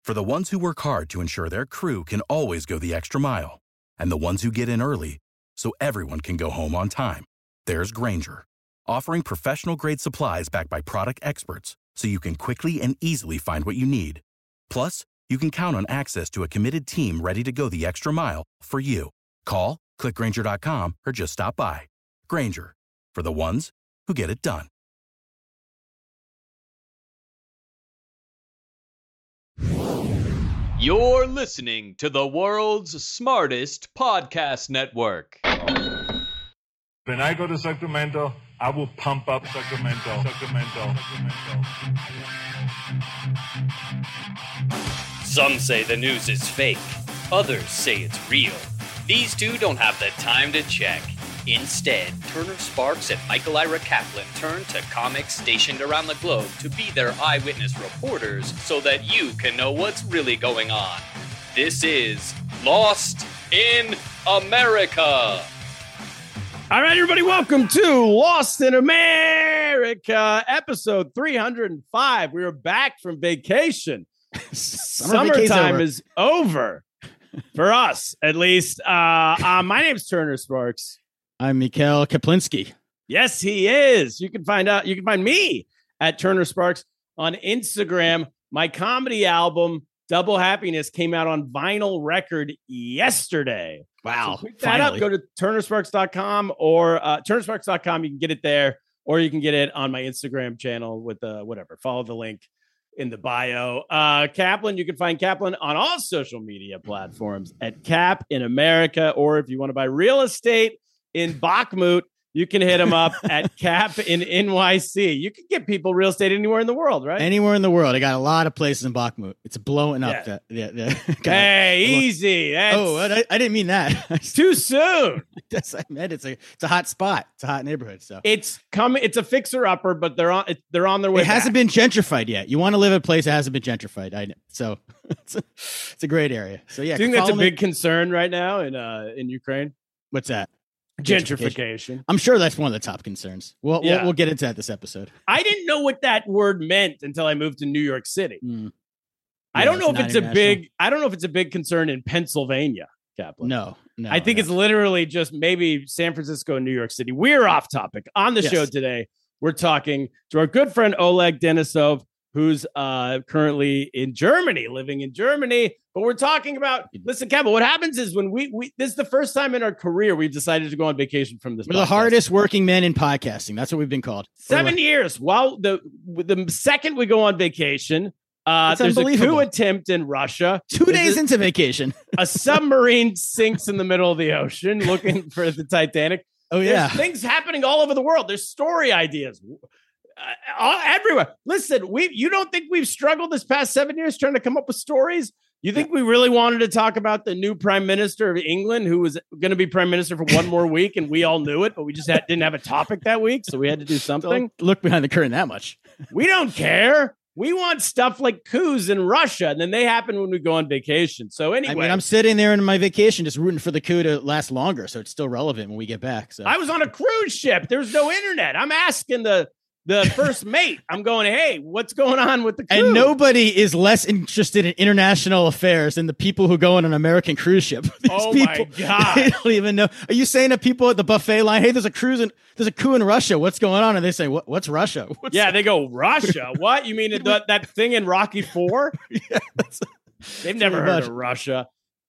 For the ones who work hard to ensure their crew can always go the extra mile, and the ones who get in early so everyone can go home on time, there's Grainger, offering professional-grade supplies backed by product experts so you can quickly and easily find what you need. Plus, you can count on access to a committed team ready to go the extra mile for you. Call, click Grainger.com, or just stop by. Grainger, for the ones who get it done. You're listening to the world's smartest podcast network. When I go to Sacramento, I will pump up Sacramento. Some say the news is fake. Others say it's real. These two don't have the time to check. Instead, Turner Sparks and Michael Ira Kaplan turn to comics stationed around the globe to be their eyewitness reporters so that you can know what's really going on. This is Lost in America. All right, everybody, welcome to Lost in America, episode 305. We are back from vacation. Summertime is over for us, at least. My name's Turner Sparks. I'm Mikhail Kaplinski. Yes, he is. You can find me at Turner Sparks on Instagram. My comedy album, Double Happiness, came out on vinyl record yesterday. Wow. So pick that up. Go to turnersparks.com or turnersparks.com. You can get it there, or you can get it on my Instagram channel with whatever. Follow the link in the bio. Kaplan, you can find Kaplan on all social media platforms at Cap in America, or if you want to buy real estate in Bakhmut, you can hit him up at Cap in NYC. You can get people real estate anywhere in the world, right? Anywhere in the world. I got a lot of places in Bakhmut. It's blowing up. Hey, easy. I didn't mean that. Too soon. I meant it's a hot spot. It's a hot neighborhood. So it's coming. It's a fixer upper, but they're on their way. It hasn't been gentrified yet. You want to live in a place that hasn't been gentrified. So it's a great area. So yeah, do you think that's a big concern right now in Ukraine? What's that? Gentrification. I'm sure that's one of the top concerns. We'll get into that this episode. I didn't know what that word meant until I moved to New York City. I don't know if it's a big concern in Pennsylvania, Kaplan. No. I think it's literally just maybe San Francisco and New York City. We're off topic. On the show today, we're talking to our good friend Oleg Denisov, who's currently living in Germany. But we're talking about, listen, Kevin, what happens is when we this is the first time in our career we've decided to go on vacation from this. We're the hardest working men in podcasting. That's what we've been called. 7 years. Well, the second we go on vacation, there's a coup attempt in Russia. 2 days into vacation. A submarine sinks in the middle of the ocean looking for the Titanic. Oh, yeah. There's things happening all over the world. There's story ideas. Everywhere. Listen, you don't think we've struggled this past 7 years trying to come up with stories? You think we really wanted to talk about the new prime minister of England, who was going to be prime minister for one more week, and we all knew it, but we just didn't have a topic that week, so we had to do something? Don't look behind the curtain that much. We don't care. We want stuff like coups in Russia, and then they happen when we go on vacation. So anyway, I'm sitting there in my vacation just rooting for the coup to last longer, so it's still relevant when we get back. So I was on a cruise ship. There's no internet. I'm asking the first mate. I'm going, hey, what's going on with the coup? And nobody is less interested in international affairs than the people who go on an American cruise ship. My God. They don't even know. Are you saying to people at the buffet line, hey, there's a coup in Russia. What's going on? And they say, what's Russia? They go, Russia? What? You mean that thing in Rocky IV? Yeah, they've never heard of Russia.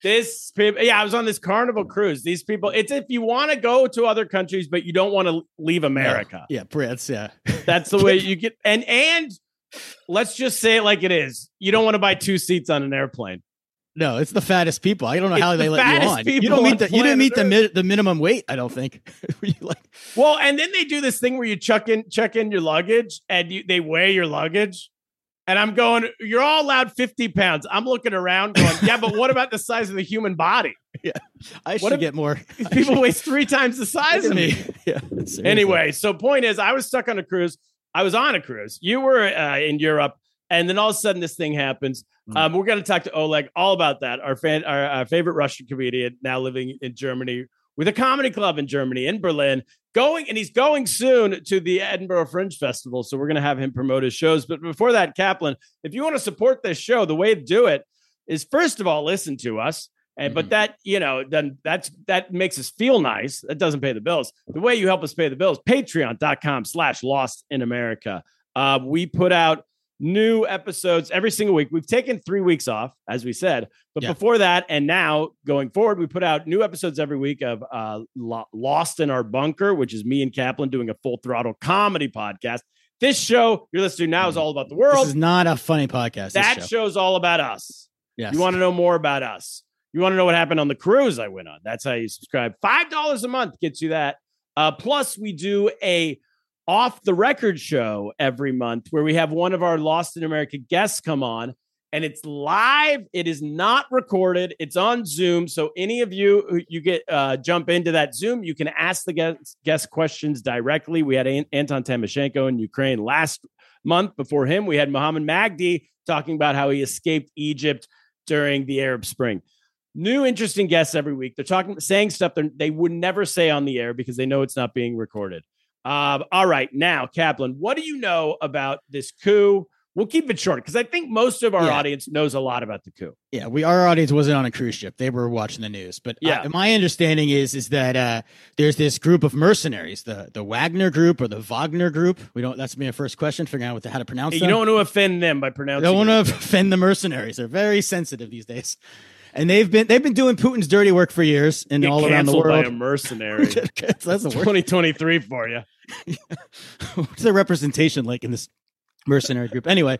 I was on this Carnival cruise. These people, it's if you want to go to other countries, but you don't want to leave America. Yeah, Brits, yeah. That's the way you get. And let's just say it like it is. You don't want to buy 2 seats on an airplane. No, it's the fattest people. I don't know how they let you on. You didn't meet the minimum weight, I don't think. Well, and then they do this thing where you check in your luggage and they weigh your luggage. And I'm going, you're all allowed 50 pounds. I'm looking around going, yeah, but what about the size of the human body? Yeah, I should get more. These people weigh 3 times the size of me. Yeah. Anyway, so point is, I was stuck on a cruise. I was on a cruise. You were in Europe. And then all of a sudden this thing happens. We're going to talk to Oleg all about that. Our favorite Russian comedian now living in Germany with a comedy club in Germany, in Berlin, and he's going soon to the Edinburgh Fringe Festival. So we're going to have him promote his shows. But before that, Kaplan, if you want to support this show, the way to do it is, first of all, listen to us. But that, then that makes us feel nice. That doesn't pay the bills. The way you help us pay the bills, patreon.com/LostInAmerica. We put out new episodes every single week. We've taken 3 weeks off, as we said, but before that, and now going forward, we put out new episodes every week of Lost in Our Bunker, which is me and Kaplan doing a full throttle comedy podcast. This show you're listening to now is all about the world. This is not a funny podcast. That show's all about us. Yes. You want to know more about us. You want to know what happened on the cruise I went on. That's how you subscribe. $5 a month gets you that. Plus, we do a off the record show every month where we have one of our Lost in America guests come on, and it's live. It is not recorded. It's on Zoom. So any of you who you get jump into that Zoom, you can ask the guest questions directly. We had Anton Timoshenko in Ukraine last month. Before him, we had Mohammed Magdi talking about how he escaped Egypt during the Arab Spring. New interesting guests every week. They're saying stuff they would never say on the air because they know it's not being recorded. All right. Now, Kaplan, what do you know about this coup? We'll keep it short because I think most of our audience knows a lot about the coup. Yeah, our audience wasn't on a cruise ship. They were watching the news. But my understanding is that there's this group of mercenaries, the Wagner group or the Wagner group. That's my first question, figuring out how to pronounce them. You don't want to offend them by pronouncing it. You don't want to offend the mercenaries. They're very sensitive these days. And they've been doing Putin's dirty work for years and all around the world. By a mercenary. That's the word. 2023 for you. What's their representation like in this mercenary group? Anyway,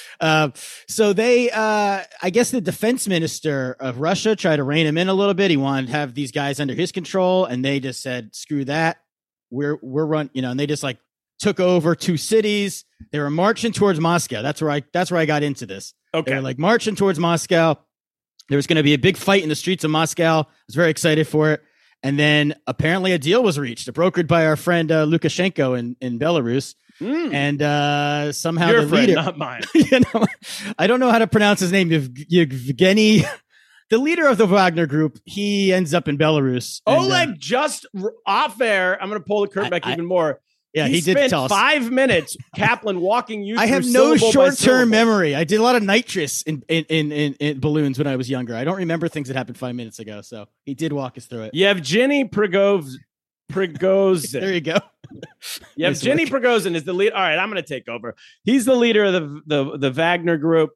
so they, I guess the defense minister of Russia tried to rein him in a little bit. He wanted to have these guys under his control, and they just said, "Screw that. We're and they just like took over 2 cities. They were marching towards Moscow. That's where I got into this. Okay, they were like marching towards Moscow. There was going to be a big fight in the streets of Moscow. I was very excited for it. And then apparently a deal was reached, brokered by our friend Lukashenko in Belarus. And somehow your the friend, leader, not mine. I don't know how to pronounce his name. Yevgeny, the leader of the Wagner group, he ends up in Belarus. Oleg, just off air, I'm going to pull the curtain back even more. Yeah, he did tell us. 5 minutes, Kaplan, walking you through. I have no short-term memory. I did a lot of nitrous in balloons when I was younger. I don't remember things that happened 5 minutes ago. So he did walk us through it. Yevgeny Prigozhin. There you go. Yevgeny Prigozhin is the lead. All right, I'm going to take over. He's the leader of the Wagner group,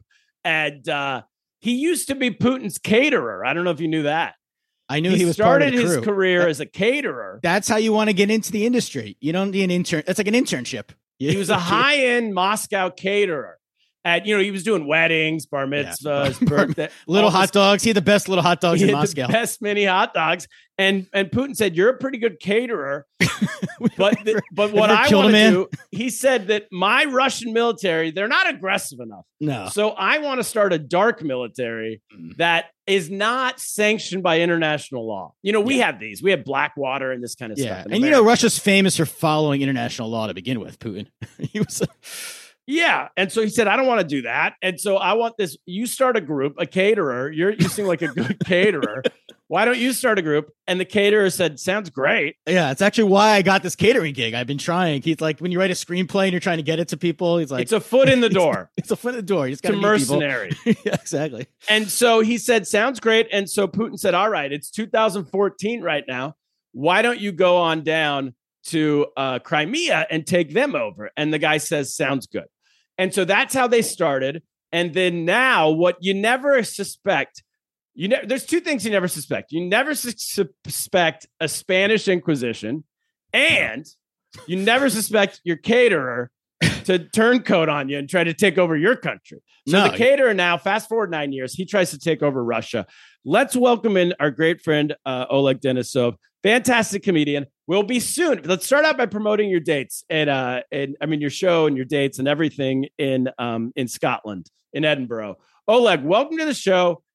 and he used to be Putin's caterer. I don't know if you knew that. I knew he was started his career as a caterer. That's how you want to get into the industry. You don't need an intern. It's like an internship. He was a high-end Moscow caterer. He was doing weddings, bar mitzvahs, birthday, little hot dogs. He had the best little hot dogs in Moscow. The best mini hot dogs. And Putin said, "You're a pretty good caterer." but what I want to do, he said that my Russian military, they're not aggressive enough. No. So I want to start a dark military that is not sanctioned by international law. We have these. We have Blackwater and this kind of stuff. And Russia's famous for following international law to begin with, Putin. He was Yeah. And so he said, I don't want to do that. And so I want this. You start a group, a caterer. You seem like a good caterer. Why don't you start a group? And the caterer said, sounds great. Yeah. It's actually why I got this catering gig. I've been trying. He's like, when you write a screenplay and you're trying to get it to people, he's like, it's a foot in the door. It's a foot in the door. You just got to mercenary. Yeah, exactly. And so he said, sounds great. And so Putin said, all right, it's 2014 right now. Why don't you go on down to Crimea and take them over? And the guy says, sounds good. And so that's how they started. And then now what you never suspect, there's 2 things you never suspect. You never suspect a Spanish Inquisition, and you never suspect your caterer to turncoat on you and try to take over your country. So the caterer now, fast forward 9 years, he tries to take over Russia. Let's welcome in our great friend, Oleg Denisov, fantastic comedian. Will be soon. Let's start out by promoting your dates and your show and your dates and everything in Scotland, in Edinburgh. Oleg, welcome to the show.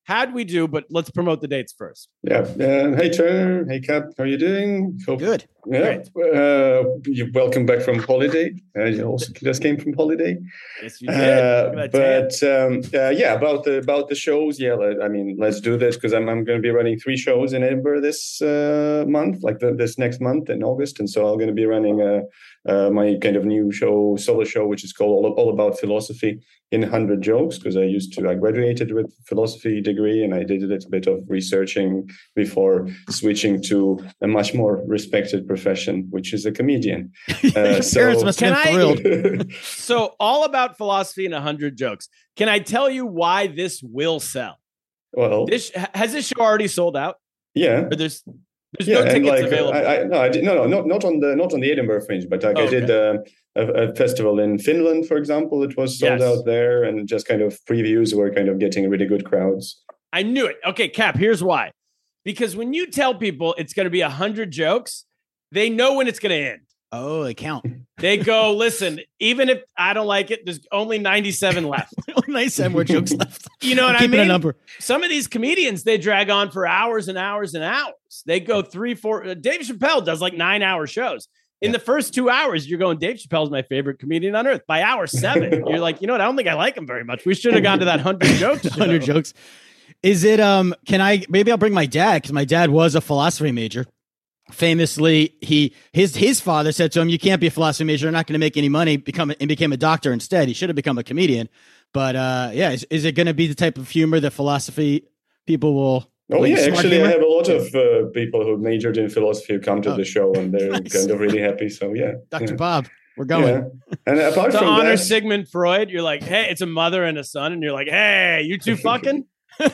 how'd we do? But let's promote the dates first. Yeah. Hey, Turner. Hey, Cap. How are you doing? Good. Yeah. You're welcome back from holiday. You also just came from holiday. Yes, you did. About the shows. Yeah, I mean, let's do this because I'm going to be running 3 shows in Edinburgh this month, like this next month in August, and so I'm going to be running my kind of new solo show, which is called All About Philosophy in 100 Jokes, because I graduated with philosophy degree and I did a little bit of researching before switching to a much more respected profession, which is a comedian. Parents must have been thrilled. So All About Philosophy in 100 Jokes. Can I tell you why this will sell? Well, has this show already sold out? Yeah. Or there's no tickets available. Not on the Edinburgh Fringe, but I did a festival in Finland, for example. It was sold out there, and just kind of previews were kind of getting really good crowds. I knew it. Okay, Cap, here's why. Because when you tell people it's going to be 100 jokes, they know when it's going to end. Oh, they count. They go, listen, even if I don't like it, there's only 97 left. Only 97 more jokes left. You know what I mean? Keeping a number. Some of these comedians, they drag on for hours and hours and hours. They go 3, 4. Dave Chappelle does like 9-hour shows. In the first 2 hours, you're going, Dave Chappelle's my favorite comedian on earth. By hour 7, you're like, you know what? I don't think I like him very much. We should have gone to that 100 jokes. 100 jokes. Is it, maybe I'll bring my dad, because my dad was a philosophy major. Famously, his father said to him, "You can't be a philosophy major. You're not going to make any money." Became a doctor instead. He should have become a comedian. But is it going to be the type of humor that philosophy people will? Oh yeah, actually, humor? I have a lot of people who majored in philosophy who come to the show, and they're kind of really happy. So yeah, Dr. Bob, we're going. Yeah. And apart to from honor that, Sigmund Freud, you're like, hey, it's a mother and a son, and you're like, hey, you two fucking.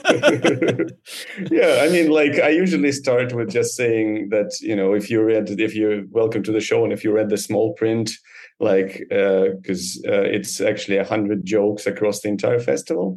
Yeah, I mean, like I usually start with just saying that, you know, if you're welcome to the show, and if you read the small print, like because it's actually 100 jokes across the entire festival,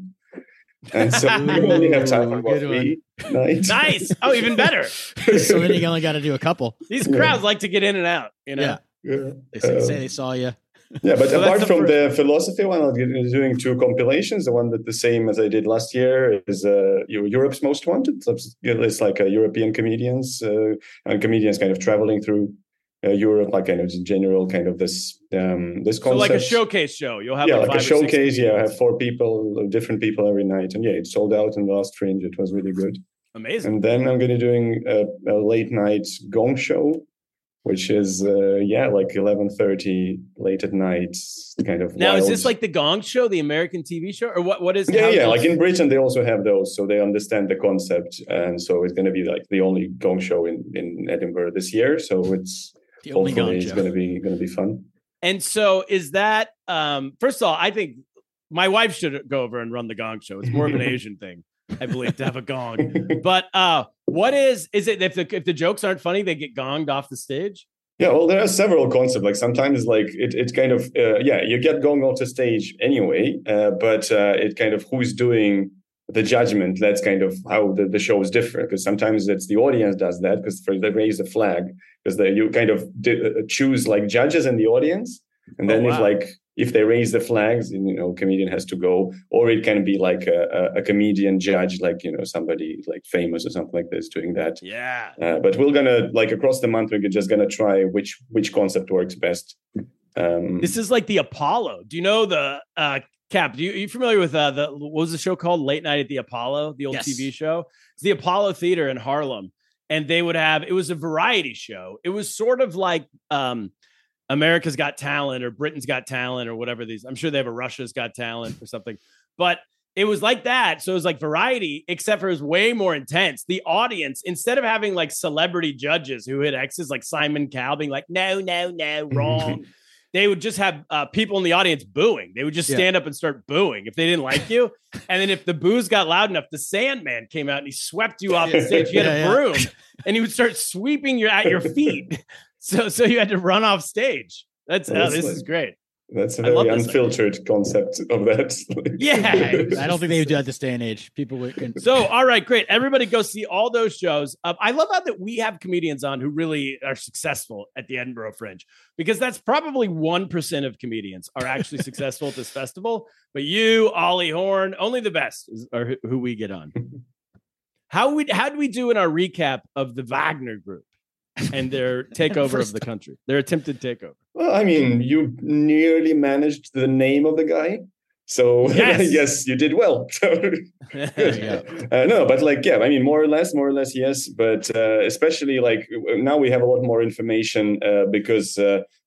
and so you only have time for about 3 nights. Nice. Oh, even better. So then you only got to do a couple. These crowds like to get in and out. You know, they say they saw you. Yeah, but apart from the philosophy one, I'm doing 2 compilations. The one that the same as I did last year is Europe's Most Wanted. It's like European comedians and comedians kind of traveling through Europe, like kind of in general, kind of this concept. So like a showcase show. You'll have like a showcase. Yeah, I have 4 people, different people every night, and it sold out in the last Fringe. It was really good. Amazing. And then I'm going to be doing a late night gong show, which is like 11:30 late at night, kind of. Now, wild. is this like the Gong Show, the American TV show, or what is? Yeah. Like in Britain, they also have those, so they understand the concept, and so it's going to be like the only gong show in Edinburgh this year. So it's hopefully it's going to be fun. And so, is that first of all, I think my wife should go over and run the Gong Show. It's more of an Asian thing, I believe, to have a gong. But what is it if the jokes aren't funny, they get gonged off the stage? Yeah, well, there are several concepts. Like sometimes, like it's kind of you get gonged off the stage anyway, but it kind of who's doing the judgment. That's kind of how the show is different, because sometimes it's the audience does that because they raise the flag, because you kind of choose like judges in the audience, and then if they raise the flags, you know, comedian has to go, or it can be like a comedian judge, like, you know, somebody like famous or something like this doing that. Yeah. But we're gonna like across the month, we're just gonna try which concept works best. This is like the Apollo. Do you know the Cap? Are you familiar with what was the show called? Late Night at the Apollo, the old TV show. It's the Apollo Theater in Harlem, and they would have, it was a variety show. It was sort of like America's Got Talent or Britain's Got Talent or whatever these. I'm sure they have a Russia's Got Talent or something, but it was like that. So it was like variety, except for it was way more intense. The audience, instead of having like celebrity judges who hit X's like Simon Cowell being like, no, wrong. They would just have people in the audience booing. They would just stand up and start booing if they didn't like you. And then if the boos got loud enough, the Sandman came out and he swept you off the stage. He had a broom and he would start sweeping you at your feet. So you had to run off stage. This is great. That's a very unfiltered concept of that. Yeah. I don't think they would do that this day and age. People would. So, all right, great. Everybody go see all those shows. I love how that we have comedians on who really are successful at the Edinburgh Fringe, because that's probably 1% of comedians are actually successful at this festival. But you, Ollie Horn, only the best are who we get on. How do we do in our recap of the Wagner Group and their takeover of the country, their attempted takeover? Well, I mean, you nearly managed the name of the guy. So yes, yes, you did well. No, but like, yeah, I mean, more or less, yes. But especially like now we have a lot more information because,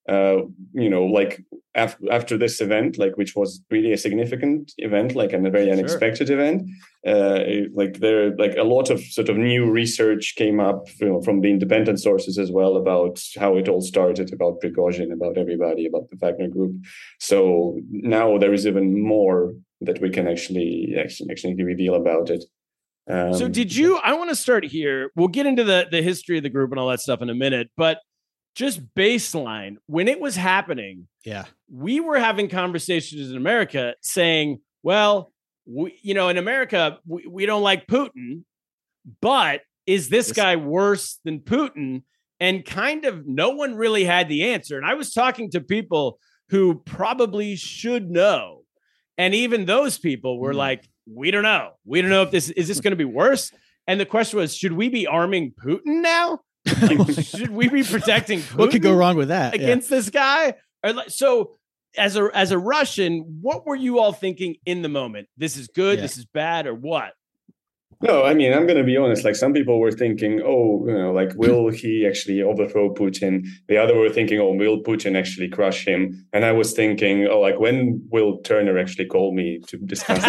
like after this event, like which was really a significant event, like and a very unexpected event, like there like a lot of sort of new research came up from the independent sources as well about how it all started, about Prigozhin, about everybody, about the Wagner Group. So now there is even more that we can actually reveal about it. So did you? I want to start here. We'll get into the history of the group and all that stuff in a minute, but just baseline, when it was happening, we were having conversations in America saying, well, in America, we don't like Putin, but is this guy worse than Putin? And kind of no one really had the answer. And I was talking to people who probably should know. And even those people were like, we don't know. We don't know if this going to be worse. And the question was, should we be arming Putin now? Like, should we be protecting Putin? What could go wrong with that against this guy? So as a Russian, what were you all thinking in the moment? This is good, this is bad, or what? No, I mean, I'm going to be honest. Like some people were thinking, like, will he actually overthrow Putin? The other were thinking, will Putin actually crush him? And I was thinking, like, when will Turner actually call me to discuss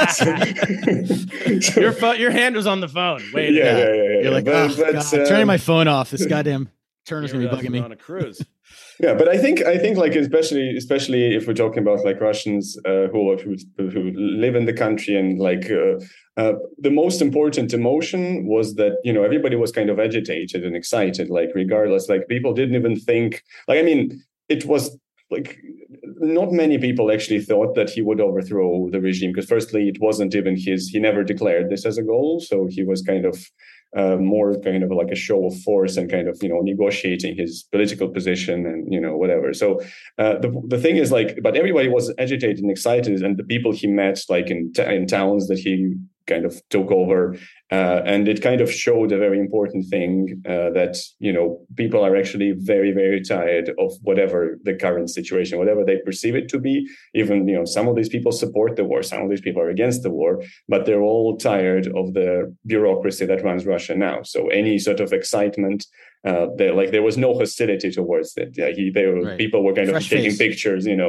that? So, your hand was on the phone. Wait, yeah. You're like, turning my phone off. This goddamn Turner's going to be bugging me on a cruise. Yeah, but I think like especially if we're talking about like Russians who live in the country and like the most important emotion was that everybody was kind of agitated and excited, like regardless, like people didn't even think, like, I mean, it was like not many people actually thought that he would overthrow the regime, because firstly it wasn't even he never declared this as a goal, so he was kind of more kind of like a show of force and kind of negotiating his political position and whatever. So the thing is, like, but everybody was agitated and excited, and the people he met like in towns that he kind of took over, and it kind of showed a very important thing, that people are actually very, very tired of whatever the current situation, whatever they perceive it to be. Even some of these people support the war, some of these people are against the war, but they're all tired of the bureaucracy that runs Russia now. So any sort of excitement, there was no hostility towards it. People were kind of taking pictures, and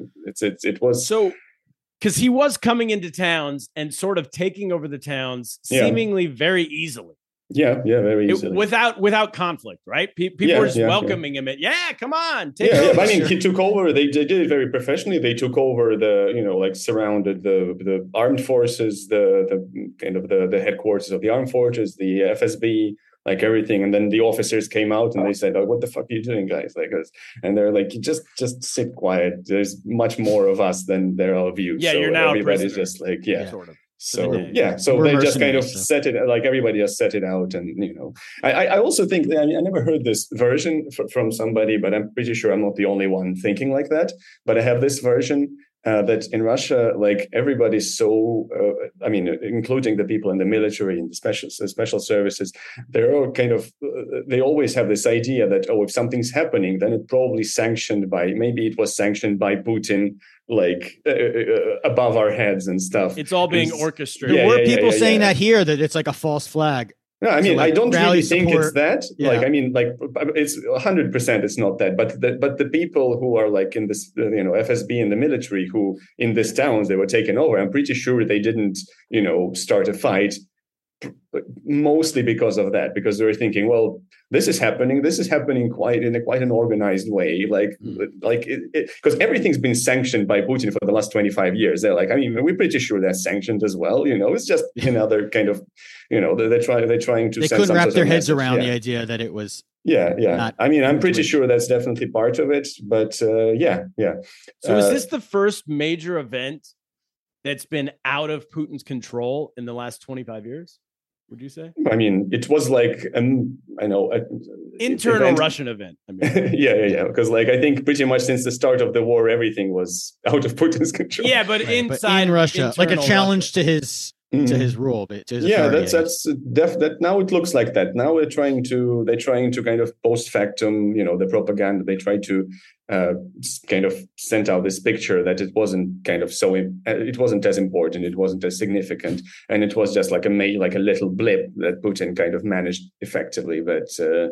it was so. Because he was coming into towns and sort of taking over the towns seemingly very easily. Yeah, very easily. Without conflict, right? People were just welcoming him. Come on, take over. But I mean, he took over. They did it very professionally. They took over surrounded the armed forces, the kind of the headquarters of the armed forces, the FSB, like everything. And then the officers came out and they said, what the fuck are you doing, guys? Like us. And they're like, just sit quiet. There's much more of us than there are of you. Yeah, so you're now everybody's just like, sort of. So they just kind of set it, like everybody just set it out. And I also think that, I never heard this version from somebody, but I'm pretty sure I'm not the only one thinking like that. But I have this version that in Russia, like everybody's so, including the people in the military and the special services, they're all kind of, they always have this idea that, if something's happening, then it probably sanctioned by Putin, like above our heads and stuff. It's all being orchestrated. There were people saying that here, that it's like a false flag. No, I mean, I don't really think it's that. Yeah. Like, I mean, like it's 100%. It's not that, but the people who are like in this, FSB and the military, who in these towns they were taken over. I'm pretty sure they didn't, start a fight mostly because of that, because they were thinking, well, this is happening quite in quite an organized way, because everything's been sanctioned by Putin for the last 25 years. They're like, I mean, we're pretty sure that's sanctioned as well. It's just another kind of, they're trying to. They couldn't wrap their heads around the idea that it was. Yeah. I mean, I'm pretty sure that's definitely part of it, but yeah. So is this the first major event that's been out of Putin's control in the last 25 years? Would you say? I mean, it was like internal event. Russian event. I mean, yeah. Because I think pretty much since the start of the war, everything was out of Putin's control. Yeah, but inside in Russia, like a challenge to his rule. To his authority, that now it looks like that. Now they're trying to kind of post factum, the propaganda. They try to kind of send out this picture that it wasn't kind of it wasn't as important, it wasn't as significant, and it was just like a little blip that Putin kind of managed effectively. But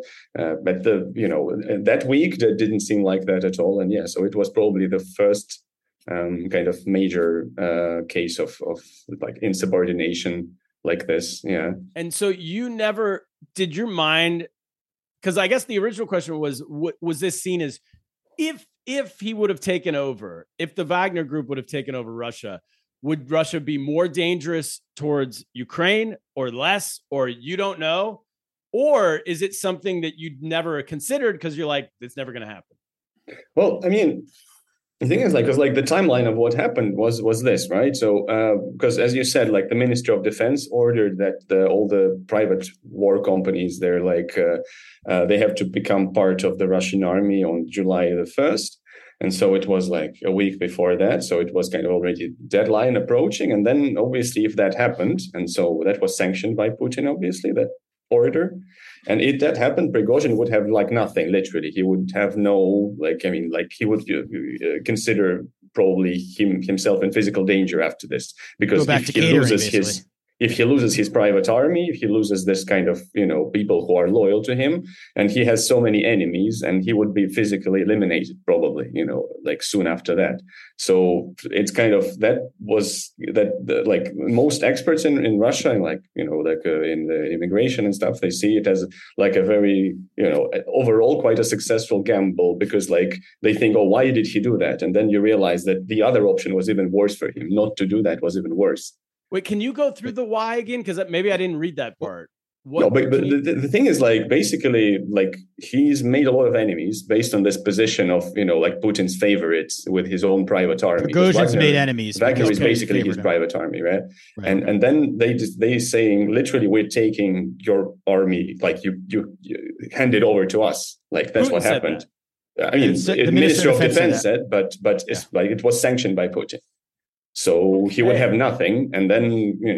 that week that didn't seem like that at all, and so it was probably the first kind of major case of like insubordination like this. Yeah. And so you never did your mind, because I guess the original question was this seen as if he would have taken over, if the Wagner Group would have taken over Russia, would Russia be more dangerous towards Ukraine or less, or you don't know? Or is it something that you'd never considered because you're like, it's never going to happen? Well, I mean, the thing is, because the timeline of what happened was this, right? So, because as you said, the Ministry of Defense ordered that all the private war companies, they're they have to become part of the Russian army on July the 1st. And so it was a week before that. So it was kind of already deadline approaching. And then obviously if that happened, and so that was sanctioned by Putin, obviously, that order. And if that happened, Prigozhin would have nothing, literally. He would have no, he would consider probably himself in physical danger after this. Because if he loses his private army, if he loses this kind of, people who are loyal to him, and he has so many enemies, and he would be physically eliminated probably, soon after that. So it's kind of, most experts in Russia, in the immigration and stuff, they see it as a very, overall quite a successful gamble, because they think, oh, why did he do that? And then you realize that the other option was even worse for him. Not to do that was even worse. Wait, can you go through the why again? Because maybe I didn't read that part. No, but the thing is, basically, he's made a lot of enemies based on this position of, Putin's favorites with his own private army. Prigozhin's made enemies. Wagner is basically his private army, right? And then they saying, literally, we're taking your army, you hand it over to us. That's Putin what happened. I mean, the Ministry of Defense said, but it's it was sanctioned by Putin. So he would have nothing, and then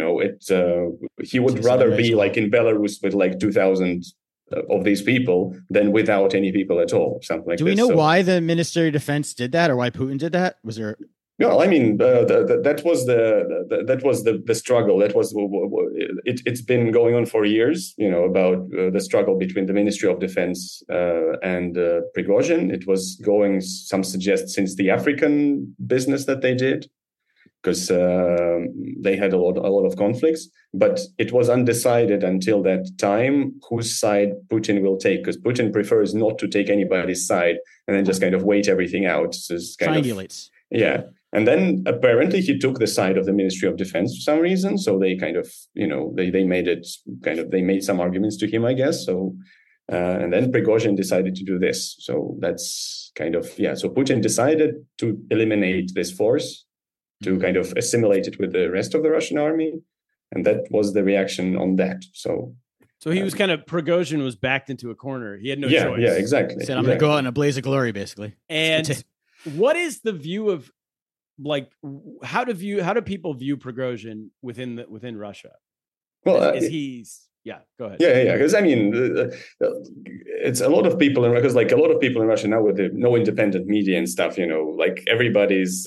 he would rather be in Belarus with 2,000 of these people than without any people at all, something like that. Do we know why the Ministry of Defense did that, or why Putin did that? Was there? No, I mean that was the struggle. That was it's been going on for years. About the struggle between the Ministry of Defense and Prigozhin. It was going, some suggest, since the African business that they did, because they had a lot of conflicts, but it was undecided until that time whose side Putin will take, because Putin prefers not to take anybody's side and then just kind of wait everything out. So triangulates. Yeah. And then apparently he took the side of the Ministry of Defense for some reason. So they kind of, they made it they made some arguments to him, I guess. So, and then Prigozhin decided to do this. So that's kind of, so Putin decided to eliminate this force, to kind of assimilate it with the rest of the Russian army. And that was the reaction on that. So he was Prigozhin was backed into a corner. He had no choice. Yeah, exactly. He said, I'm going to go out in a blaze of glory, basically. And what is the view of, how do people view Prigozhin within Russia? Well, is he Yeah, go ahead. Yeah. Because I mean, it's a lot of people in, because like a lot of people in Russia now with the no independent media and stuff, like everybody's,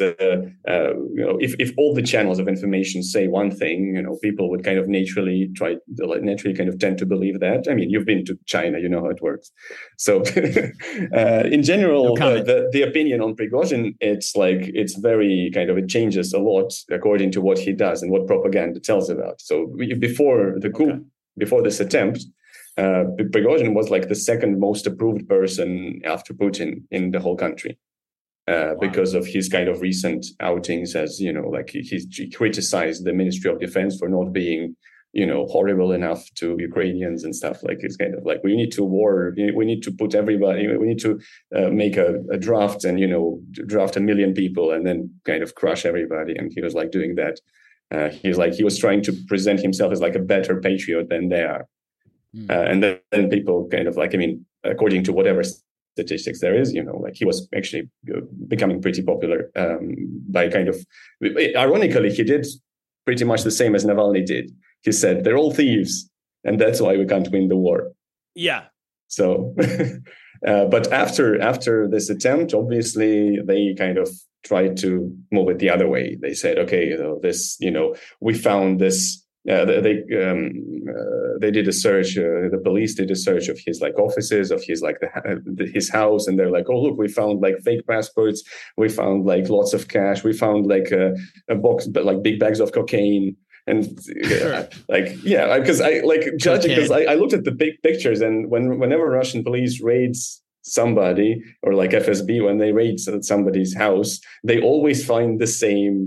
if all the channels of information say one thing, people would kind of naturally kind of tend to believe that. I mean, you've been to China, you know how it works. So in general, the opinion on Prigozhin, it's very kind of, it changes a lot according to what he does and what propaganda tells about. So before the coup, before this attempt, Prigozhin was like the second most approved person after Putin in the whole country, because of his kind of recent outings as, like he criticized the Ministry of Defense for not being, horrible enough to Ukrainians and stuff. Like, it's kind of like, we need to put everybody, we need to make a draft and, draft 1 million people and then kind of crush everybody. And he was like doing that. He was trying to present himself as like a better patriot than they are. And then people kind of like, I mean, according to whatever statistics there is, like he was actually becoming pretty popular by kind of, ironically, he did pretty much the same as Navalny did. He said, they're all thieves, and that's why we can't win the war. Yeah. So, but after this attempt, obviously, they kind of tried to move it the other way. They said, okay, we found this. They did a search. The police did a search of his like offices, of his like his house, and they're like, oh look, we found like fake passports. We found like lots of cash. We found like a box, but like big bags of cocaine. And because I like judging, because I looked at the big pictures, and whenever Russian police raids somebody, or like FSB, when they raid somebody's house, they always find the same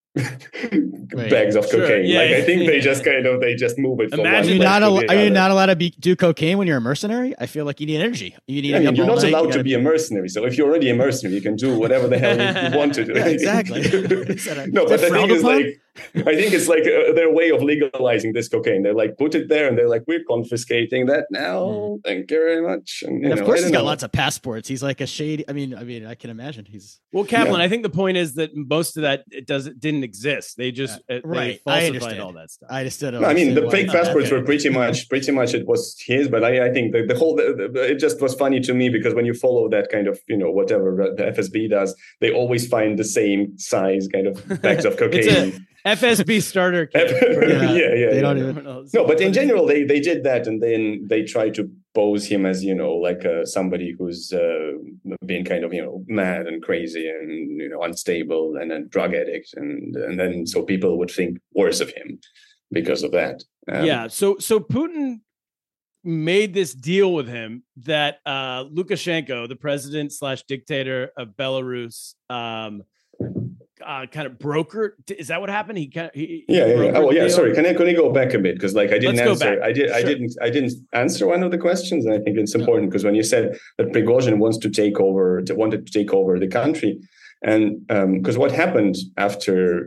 bags of cocaine. Yeah, I think they just move it. Imagine are you not allowed to do cocaine when you're a mercenary? I feel like you need energy. You're not allowed to be a mercenary. So if you're already a mercenary, you can do whatever the hell you want to do. Yeah, exactly. No, but the thing is, like, I think it's like their way of legalizing this cocaine. They're like, put it there, and they're like, we're confiscating that now. Thank you very much. And of course, he's got lots of passports. He's like a shady. I mean, I can imagine he's. Well, Kaplan, I think the point is that most of that didn't exist. They just they falsified all that stuff. I just don't know. No, I mean, the fake passports were pretty much it was his, but I think the whole it just was funny to me, because when you follow that kind of whatever the FSB does, they always find the same size kind of bags of cocaine. FSB starter kit. They don't even know. No, but in general, they did that, and then they try to pose him as like somebody who's being kind of mad and crazy and unstable and a drug addict, and then so people would think worse of him because of that. So Putin made this deal with him that Lukashenko, the president / dictator of Belarus, kind of broker. Is that what happened? Sorry. Can I go back a bit? Because like I didn't answer. I didn't answer one of the questions, and I think it's important because when you said that Prigozhin wanted to take over the country, and because what happened after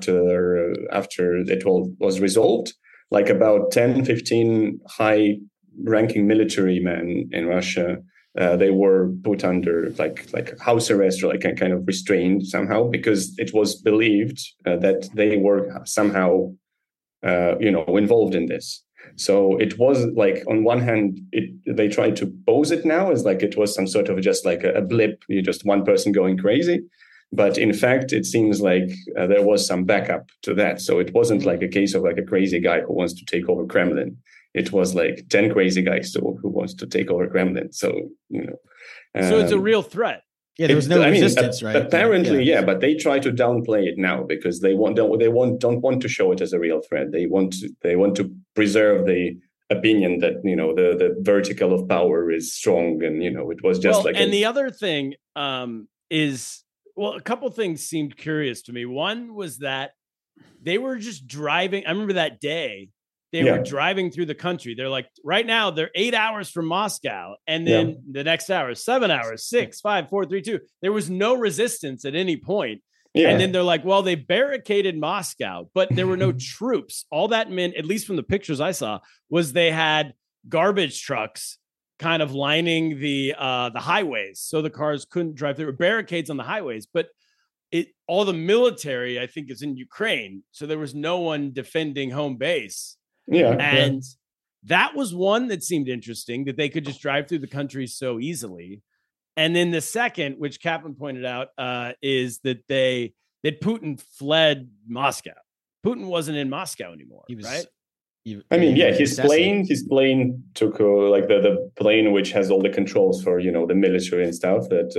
it all was resolved, like about 10-15 high-ranking military men in Russia. They were put under like house arrest, or like kind of restrained somehow, because it was believed that they were somehow, involved in this. So it was like, on one hand, they tried to pose it now as like it was some sort of just like a blip, just one person going crazy. But in fact, it seems like there was some backup to that. So it wasn't like a case of like a crazy guy who wants to take over Kremlin. It was like 10 crazy guys who wants to take over Kremlin. So, so it's a real threat. Yeah, there was no resistance, right? Apparently, but they try to downplay it now because don't want to show it as a real threat. They want to preserve the opinion that the vertical of power is strong, and it was just the other thing is, a couple things seemed curious to me. One was that they were just driving. I remember that day. They were driving through the country. They're like, right now, they're 8 hours from Moscow. And then the next hour, 7 hours, 6, 5, 4, 3, 2. There was no resistance at any point. Yeah. And then they're like, well, they barricaded Moscow, but there were no troops. All that meant, at least from the pictures I saw, was they had garbage trucks kind of lining the highways. So the cars couldn't drive. There were barricades on the highways, but all the military, I think, is in Ukraine. So there was no one defending home base. Yeah. And That was one that seemed interesting, that they could just drive through the country so easily. And then the second, which Kaplan pointed out, is that Putin fled Moscow. Putin wasn't in Moscow anymore, right? His plane took like the plane which has all the controls for the military and stuff.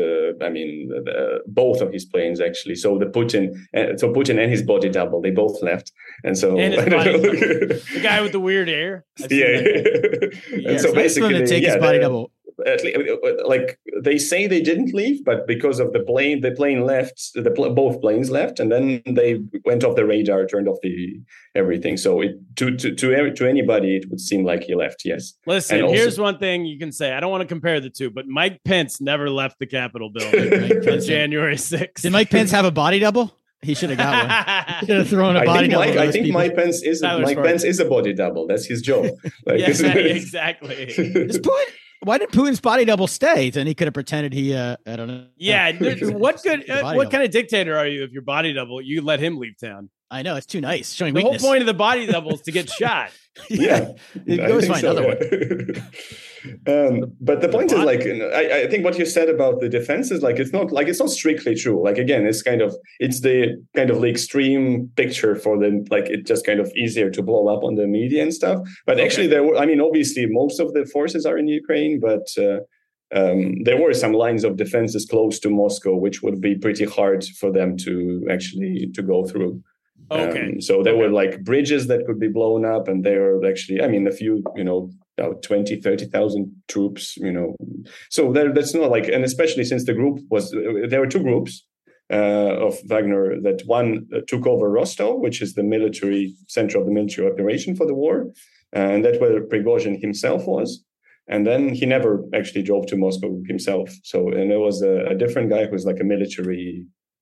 Both of his planes actually. So Putin and his body double, they both left, and so the guy with the weird hair. And so basically, take his body double. At least, like they say they didn't leave, but because of the plane left, both planes left, and then they went off the radar, turned off everything. So to anybody, it would seem like he left. Yes. Listen, here's one thing you can say. I don't want to compare the two, but Mike Pence never left the Capitol building on January 6th. Did Mike Pence have a body double? He should have got one. He should have thrown a body double. I think Mike Pence is a body double. That's his job. Exactly. Why did Putin's body double stay? Then he could have pretended I don't know. Yeah. What kind of dictator are you if your body double, you let him leave town? I know. It's too nice. Showing the weakness. Whole point of the body double is to get shot. Yeah. You can always find another one. But the point is, like, I think what you said about the defense is like, it's not strictly true. Like, again, it's the kind of the extreme picture for the, like, it's just kind of easier to blow up on the media and stuff. But actually obviously most of the forces are in Ukraine, but there were some lines of defenses close to Moscow, which would be pretty hard for them to go through. Okay. So there were like bridges that could be blown up, and there were actually, a few, 20, 30,000 troops, So that's not like, and especially since there were two groups of Wagner, that one took over Rostov, which is the military center of the military operation for the war, and that's where Prigozhin himself was. And then he never actually drove to Moscow himself. So, and there was a different guy who was like a military,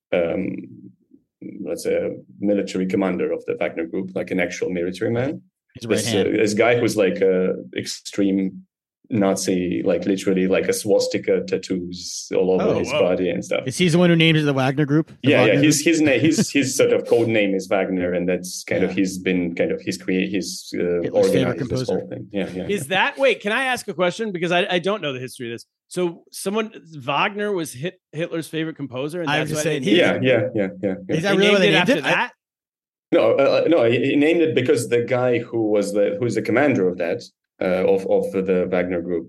let's say, a military commander of the Wagner group, like an actual military man. This guy who's like a extreme Nazi, like literally like a swastika tattoos all over his body and stuff. Is he the one who named the Wagner group? His sort of code name is Wagner, and that's kind of he's organized this whole thing. Is that, wait, can I ask a question? Because I don't know the history of this. So Wagner was Hitler's favorite composer, and that's why yeah. Is that really what they named it? That? No, he named it because the guy who's the commander of that of the Wagner group,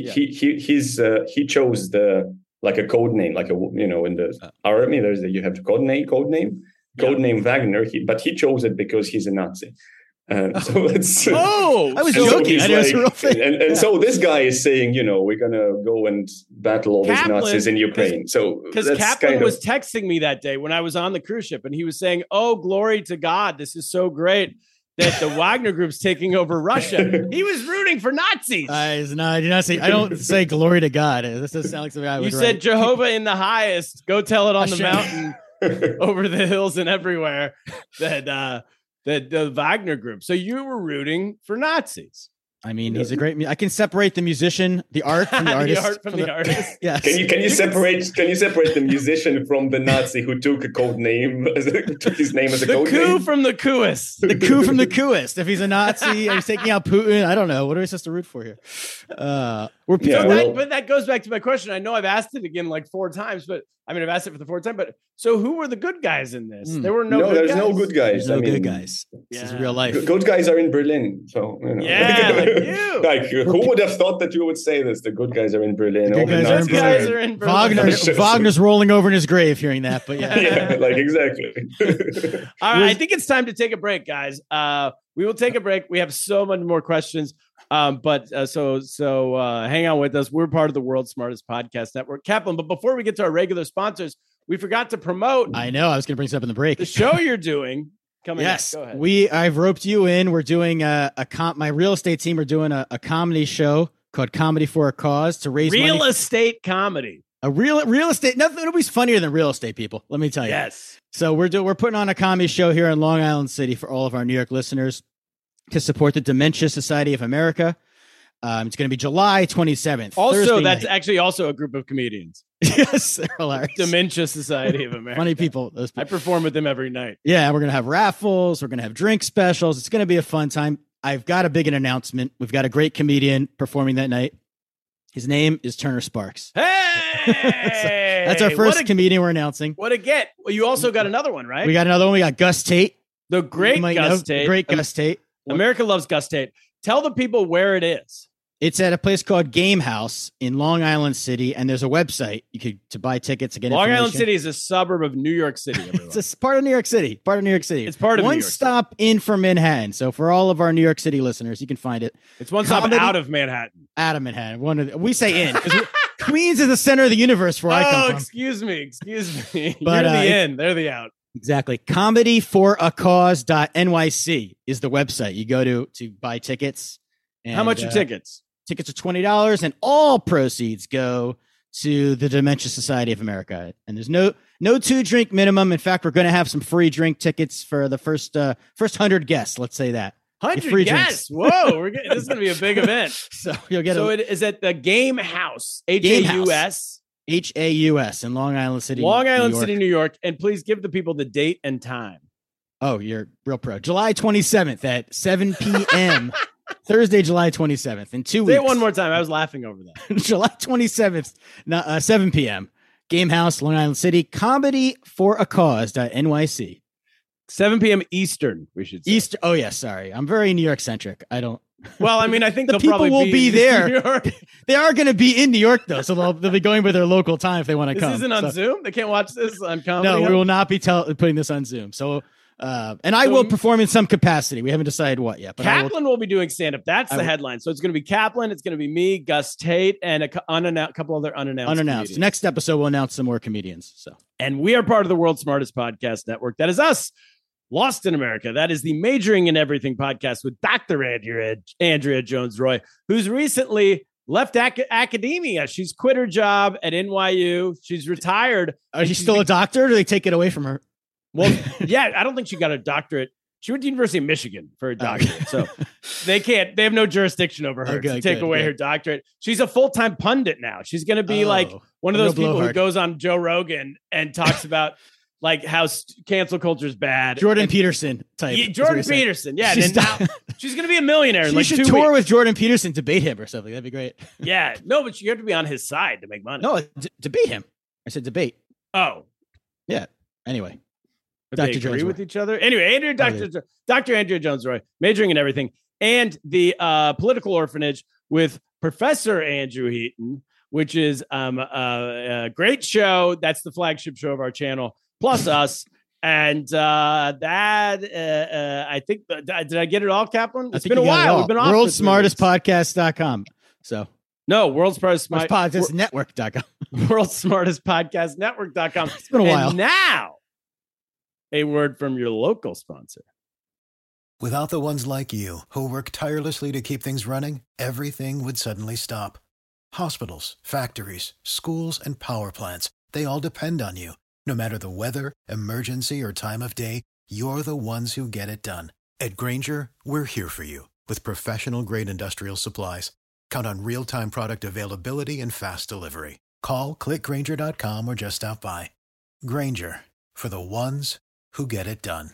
he chose a code name, like in the army you have the code name Wagner, but he chose it because he's a Nazi. So it's I was joking. So this guy is saying, we're gonna go and battle all these Nazis in Ukraine. So because Kaplan was texting me that day when I was on the cruise ship, and he was saying, "Oh, glory to God! This is so great that the Wagner group's taking over Russia." He was rooting for Nazis. I don't say glory to God. This doesn't sound like something I would. You said Jehovah in the highest. Go tell it on the mountain, over the hills, and everywhere. The Wagner group. So you were rooting for Nazis. I mean, he's a great. I can separate the musician, the art from the artist. The art from the artist. Yeah. Can you separate the musician from the Nazi who took a code name, took his name as a code name? The coup from the couist. The coup from the couist. If he's a Nazi, he's taking out Putin. I don't know. What are we supposed to root for here? But that goes back to my question. I know I've asked it again like 4 times, but I've asked it for the 4th time. But so who were the good guys in this? There were no good guys. No good guys. There's no good guys. This is real life. Good guys are in Berlin. So like you. Like who would have thought that you would say this? The good guys are in Berlin. The good guys are in Berlin. Wagner's rolling over in his grave hearing that. But yeah, like exactly. All right, I think it's time to take a break, guys. We will take a break. We have so many more questions. But hang on with us. We're part of the World's Smartest Podcast Network, Kaplan. But before we get to our regular sponsors, we forgot to promote. I know. I was going to bring this up in the break. The show you're doing. Yes, go ahead. I've roped you in. We're doing my real estate team are doing a comedy show called Comedy for a Cause to raise real money. Estate comedy. A real estate. Nobody's funnier than real estate people. Let me tell you. Yes. So we're putting on a comedy show here in Long Island City for all of our New York listeners to support the Dementia Society of America. It's going to be July 27th. Also, that's actually also a group of comedians. Yes, they're hilarious. Dementia Society of America. Funny people. Those people. I perform with them every night. Yeah, we're going to have raffles. We're going to have drink specials. It's going to be a fun time. I've got a big announcement. We've got a great comedian performing that night. His name is Turner Sparks. Hey, That's our first comedian we're announcing. What a get! Well, you also got another one, right? We got another one. We got Gus Tate. The great Gus Tate. Great Gus Tate. America loves Gus Tate. Tell the people where it is. It's at a place called Game House in Long Island City, and there's a website you could to buy tickets again. Long Island City is a suburb of New York City. It's a part of New York City. It's part of New York stop in from Manhattan. So for all of our New York City listeners, you can find it. It's one stop out of Manhattan. Out of Manhattan. We say in because Queens is the center of the universe where I come from. Excuse me. But, you're the in, they're the out. Exactly. Comedyforacause.nyc is the website you go to buy tickets. And, how much are tickets? Tickets are $20, and all proceeds go to the Dementia Society of America. And there's no 2-drink minimum. In fact, we're going to have some free drink tickets for the first 100 guests. Let's say that 100 guests. Whoa, this is going to be a big event. So you'll get. It is at the Game House. HAUS. HAUS in Long Island City. New York. And please give the people the date and time. Oh, you're real pro. July 27th at 7 p.m. Thursday, July 27th. In 2 weeks. Say it one more time. I was laughing over that. July 27th, 7 p.m. Game House, Long Island City. Comedyforacause.nyc. 7 p.m. Eastern, we should say. Eastern. Oh, yeah. Sorry. I'm very New York centric. I don't. Well, I mean, I think the people probably will be there. New York. They are going to be in New York, though. So they'll be going with their local time if they want to come. This isn't on Zoom? They can't watch this on Comedy No, Hub? we will not be putting this on Zoom. So, and I will perform in some capacity. We haven't decided what yet. But Kaplan will be doing stand-up. That's the headline. So it's going to be Kaplan. It's going to be me, Gus Tate, and a couple other unannounced comedians. Next episode, we'll announce some more comedians. So, and we are part of the World's Smartest Podcast Network. That is us, Lost in America. That is the Majoring in Everything podcast with Dr. Andrea Jones-Roy, who's recently left academia. She's quit her job at NYU. She's retired. Is she still a doctor, or do they take it away from her? Well, yeah, I don't think she got a doctorate. She went to University of Michigan for a doctorate. So they have no jurisdiction over her to take away her doctorate. She's a full-time pundit now. She's going to be like one of those people who goes on Joe Rogan and talks about like how cancel culture is bad. Jordan Peterson type. Yeah, Jordan Peterson. Yeah. She's going to be a millionaire. She should tour with Jordan Peterson, debate him or something. That'd be great. Yeah. No, but you have to be on his side to make money. No, debate him. I said debate. Oh. Yeah. Anyway. Dr. They agree with each other. Anyway, Dr. Andrea Jones-Roy, majoring in everything, and the Political Orphanage with Professor Andrew Heaton, which is a great show. That's the flagship show of our channel, plus us. And I think, did I get it all, Kaplan? It's been a while. We've been off. WorldSmartestPodcast.com. So. No, World's Smartest Podcast Network.com. World's Smartest Podcast Network.com. It's been a while. And now, a word from your local sponsor. Without the ones like you, who work tirelessly to keep things running, everything would suddenly stop. Hospitals, factories, schools, and power plants, they all depend on you. No matter the weather, emergency, or time of day, you're the ones who get it done. At Grainger, we're here for you with professional-grade industrial supplies. Count on real-time product availability and fast delivery. Call, clickgrainger.com, or just stop by. Grainger, for the ones who get it done.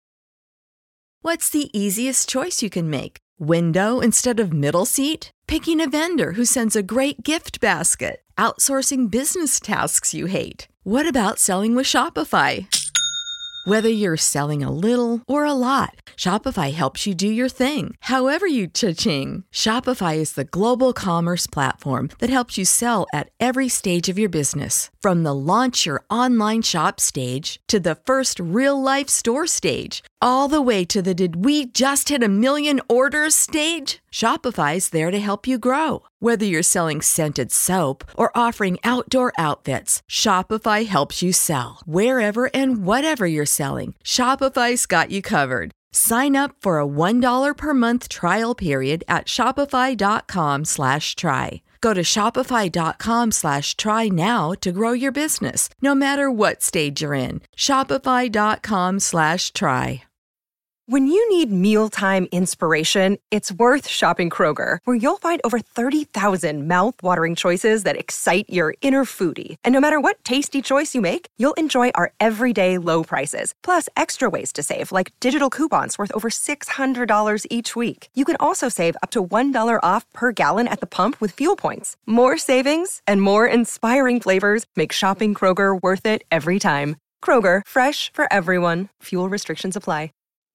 What's the easiest choice you can make? Window instead of middle seat? Picking a vendor who sends a great gift basket? Outsourcing business tasks you hate? What about selling with Shopify? Whether you're selling a little or a lot, Shopify helps you do your thing, however you cha-ching. Shopify is the global commerce platform that helps you sell at every stage of your business. From the launch your online shop stage to the first real-life store stage, all the way to the did we just hit 1 million orders stage. Shopify's there to help you grow. Whether you're selling scented soap or offering outdoor outfits, Shopify helps you sell. Wherever and whatever you're selling, Shopify's got you covered. Sign up for a $1 per month trial period at shopify.com/try. Go to shopify.com/try now to grow your business, no matter what stage you're in. Shopify.com/try. When you need mealtime inspiration, it's worth shopping Kroger, where you'll find over 30,000 mouth-watering choices that excite your inner foodie. And no matter what tasty choice you make, you'll enjoy our everyday low prices, plus extra ways to save, like digital coupons worth over $600 each week. You can also save up to $1 off per gallon at the pump with fuel points. More savings and more inspiring flavors make shopping Kroger worth it every time. Kroger, fresh for everyone. Fuel restrictions apply.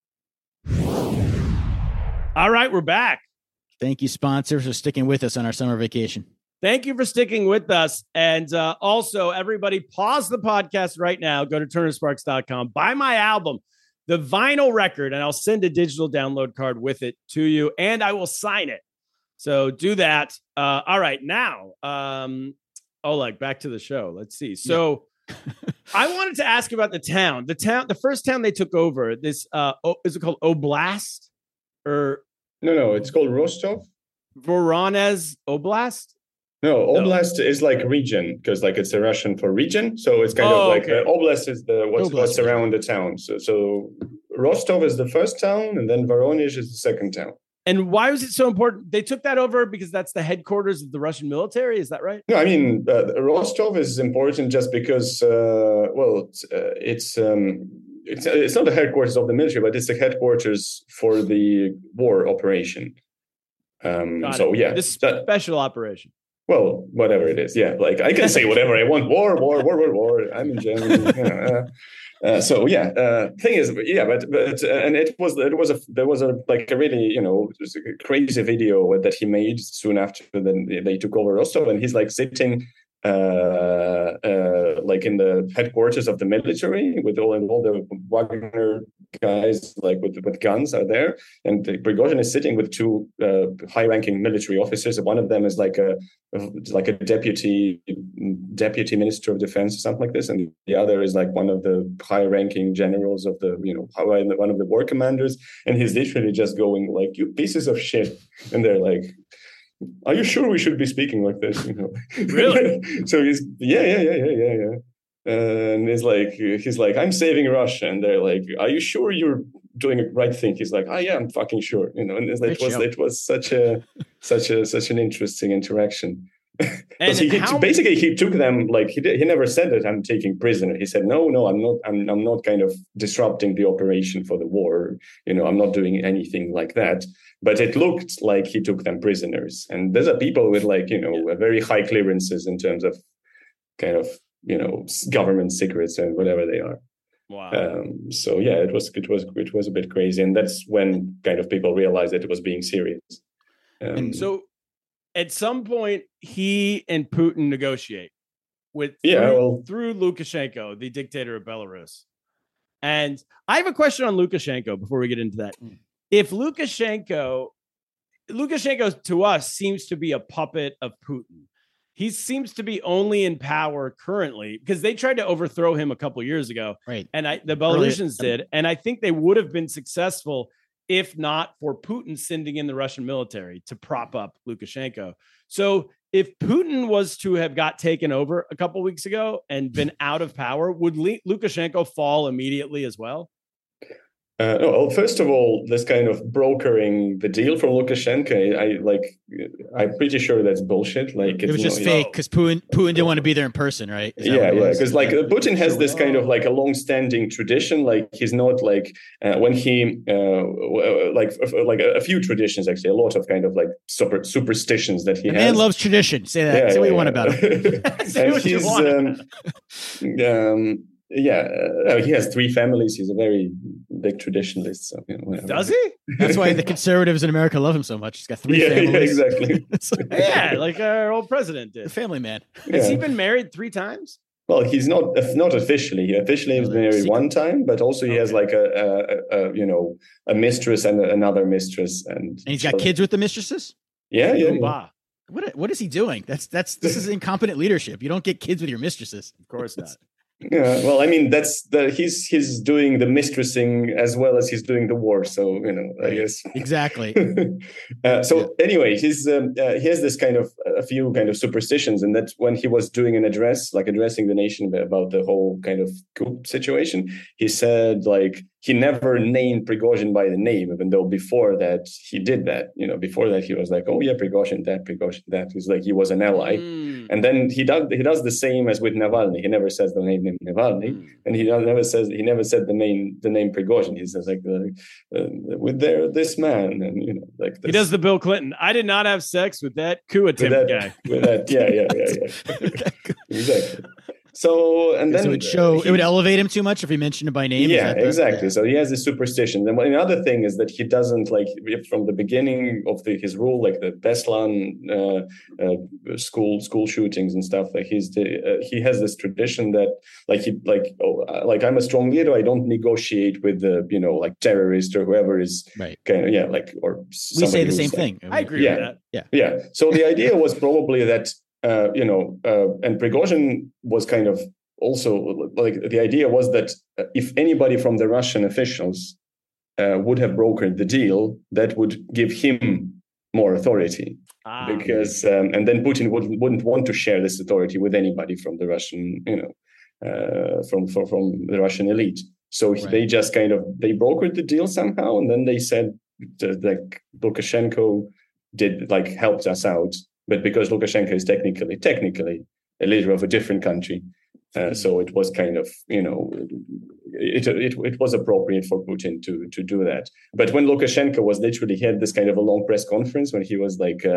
All right, we're back. Thank you, sponsors, for sticking with us on our summer vacation. Thank you for sticking with us. And also, everybody, pause the podcast right now. Go to turnersparks.com. Buy my album, the vinyl record, and I'll send a digital download card with it to you, and I will sign it. So do that. All right, now, Oleg, back to the show. Let's see. So I wanted to ask about the town. The first town they took over, this, is it called Oblast? Or No, it's called Rostov. Voronezh Oblast? No, Oblast is like region, because like it's a Russian for region. So it's kind of like Oblast is what's around the town. So Rostov is the first town, and then Voronezh is the second town. And why was it so important? They took that over because that's the headquarters of the Russian military. Is that right? No, I mean, Rostov is important just because, it's not the headquarters of the military, but it's the headquarters for the war operation. This special operation. Well, whatever it is, yeah. Like I can say whatever I want. War. I'm in Germany. Thing is, and there was a really crazy video that he made soon after they took over Rostov, and he's like sitting like in the headquarters of the military with all the Wagner guys, like with guns are there, and Prigozhin is sitting with two high-ranking military officers. One of them is like a deputy minister of defense or something like this, and the other is like one of the high-ranking generals of the one of the war commanders, and he's literally just going like, "You pieces of shit," and they're like, "Are you sure we should be speaking like this?" Really? So he's yeah. And he's like, "I'm saving Russia," and they're like, "Are you sure you're doing the right thing?" He's like, yeah, I'm fucking sure. And it was such an interesting interaction. And he took them, like he never said that I'm taking prisoner. He said, no, I'm not kind of disrupting the operation for the war. I'm not doing anything like that. But it looked like he took them prisoners. And these are people with very high clearances in terms of kind of, government secrets and whatever they are. Wow. It was a bit crazy. And that's when kind of people realized that it was being serious. And so at some point, he and Putin negotiate through Lukashenko, the dictator of Belarus. And I have a question on Lukashenko before we get into that. If Lukashenko to us seems to be a puppet of Putin. He seems to be only in power currently because they tried to overthrow him a couple years ago. Right. And the Belarusians did. And I think they would have been successful if not for Putin sending in the Russian military to prop up Lukashenko. So if Putin was to have got taken over a couple weeks ago and been out of power, would Lukashenko fall immediately as well? First of all, this kind of brokering the deal from Lukashenko, I'm pretty sure that's bullshit. Like it was just fake because Putin didn't want to be there in person, right? Because Putin has this kind of like a long-standing tradition. Like he's not like when he a few traditions, actually, a lot of kind of like superstitions that he has. Man loves tradition. Say that. Say what you want about him. Say what you want. He has three families. He's a very big traditionalist. So, does he? That's why the conservatives in America love him so much. He's got three families. Yeah, exactly. Like our old president did. The family man. Has he been married 3 times? Well, he's not officially. He officially has been married one time, but also he has like a mistress and another mistress, and he's got kids with the mistresses. Yeah. Wow. What is he doing? This is incompetent leadership. You don't get kids with your mistresses. Of course not. Yeah, well, I mean, he's doing the mistressing as well as he's doing the war. So, I guess. Exactly. Anyway, he has this kind of a few kind of superstitions. And that's when he was doing an address, like addressing the nation about the whole kind of coup situation. He said, like, he never named Prigozhin by the name, even though before that he did that. Before that he was like, oh yeah, Prigozhin that. He's like, he was an ally. And then he does the same as with Navalny. He never says the name Navalny, and he never said the name Prigozhin. He says like with this man, and like this. He does the Bill Clinton. I did not have sex with that coup attempt guy. With that, yeah. Exactly. So and then so it would elevate him too much if he mentioned it by name. Yeah, exactly. So he has this superstition. And another thing is that he doesn't like from the beginning of his rule, like the Beslan school shootings and stuff. Like he has this tradition that like I'm a strong leader. I don't negotiate with the like terrorist or whoever is right. Kind of or we say the same thing. I agree with that. Yeah. So the idea was probably that. And Prigozhin was kind of also like the idea was that if anybody from the Russian officials would have brokered the deal, that would give him more authority because and then Putin wouldn't want to share this authority with anybody from the Russian, from the Russian elite. So they just they brokered the deal somehow, and then they said that Lukashenko helped us out. But because Lukashenko is technically a leader of a different country, so it was kind of it was appropriate for Putin to do that. But when Lukashenko he had this kind of a long press conference when he was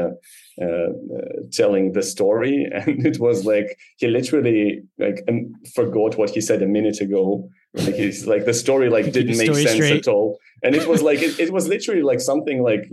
telling the story, and it was like he literally forgot what he said a minute ago. Like he's like the story didn't make sense straight. At all, and it was like it was literally like something like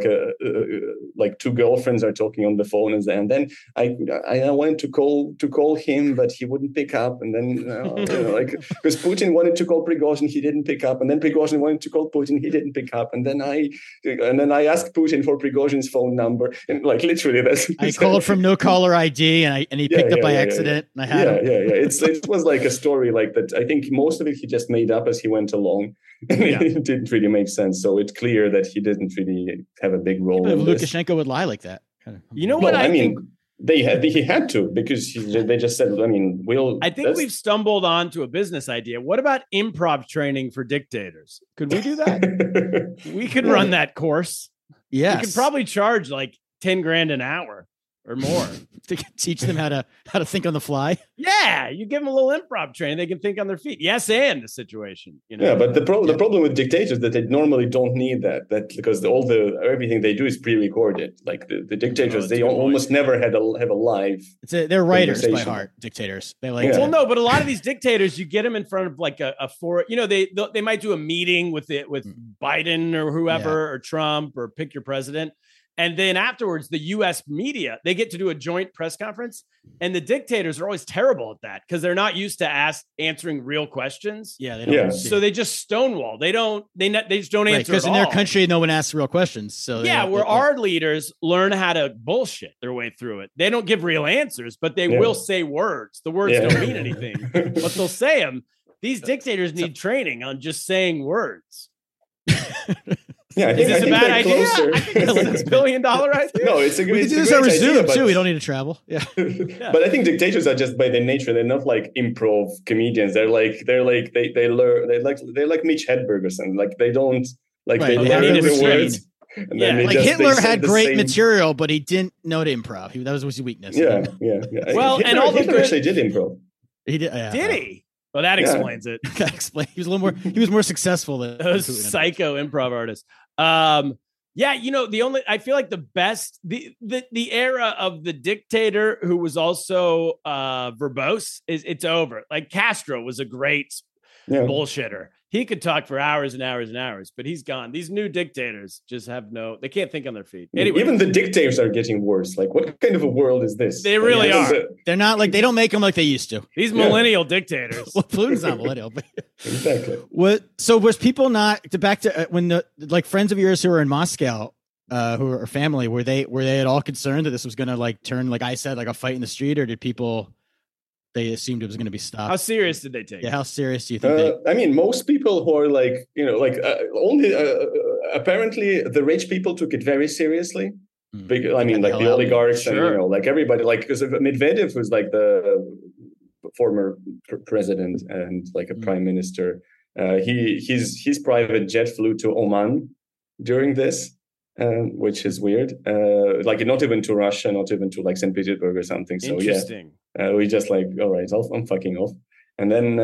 like two girlfriends are talking on the phone, and then I went to call him, but he wouldn't pick up, and then because Putin wanted to call Prigozhin, he didn't pick up, and then Prigozhin wanted to call Putin, he didn't pick up, and then I asked Putin for Prigozhin's phone number, and literally I called from no caller ID, and he picked up by accident, and I had him. It was like a story like that. I think most of it he just made up as he went along. It didn't really make sense. So it's clear that he didn't really have a big role. But Lukashenko would lie like that. You know what? I mean, he had to because they just said, I think we've stumbled onto a business idea. What about improv training for dictators? Could we do that? We could run that course. Yeah, we could probably charge like $10,000 an hour or more to teach them how to think on the fly. Yeah, you give them a little improv training, they can think on their feet. Yes, and the situation. Yeah, but the problem with dictators is that they normally don't need that because everything they do is pre-recorded. Like the dictators, they almost never have a live. They're writers by heart. Dictators. They Well, no, but a lot of these dictators, you get them in front of like a forum. They might do a meeting with Biden or whoever or Trump or pick your president. And then afterwards, the U.S. media, they get to do a joint press conference. And the dictators are always terrible at that because they're not used to answering real questions. Yeah, they don't. So they just stonewall. They just don't answer because in their country, no one asks real questions. So our leaders learn how to bullshit their way through it. They don't give real answers, but they will say words. The words don't mean anything, but they'll say them. These dictators need training on just saying words. Yeah, is this a bad idea? I think it's a $1 billion idea. No, it's a good. We can do this over Zoom too. We don't need to travel. Yeah. But I think dictators are just by their nature. They're not like improv comedians. They're like they learn. They're like Mitch Hedberg or something. Like they don't they learn the words. Hitler had great material, but he didn't know to improv. That was his weakness. Yeah. Well, Hitler actually did improv. He did. Did he? Well, that explains it. That explains. He was a little more. He was more successful than those psycho improv artists. I feel like the best, the era of the dictator who was also verbose it's over. Like Castro was a great bullshitter. He could talk for hours and hours and hours, but he's gone. These new dictators just they can't think on their feet. Anyway, even the dictators are getting worse. Like, what kind of a world is this? They really are. They're not they don't make them like they used to. These millennial dictators. Well, Putin's not millennial, but exactly. So was people not back to when the friends of yours who were in Moscow, who are family, were they at all concerned that this was going to turn, like I said, like a fight in the street, or did people? They assumed it was going to be stopped. How serious did they take it? Yeah, how serious do you think? Most people who are only apparently the rich people took it very seriously. The oligarchs and everybody, because Medvedev was like the former president and like a prime minister. His private jet flew to Oman during this, which is weird. Like not even to Russia, not even to like St. Petersburg or something. So Interesting. we just like, all right, I'm fucking off. And then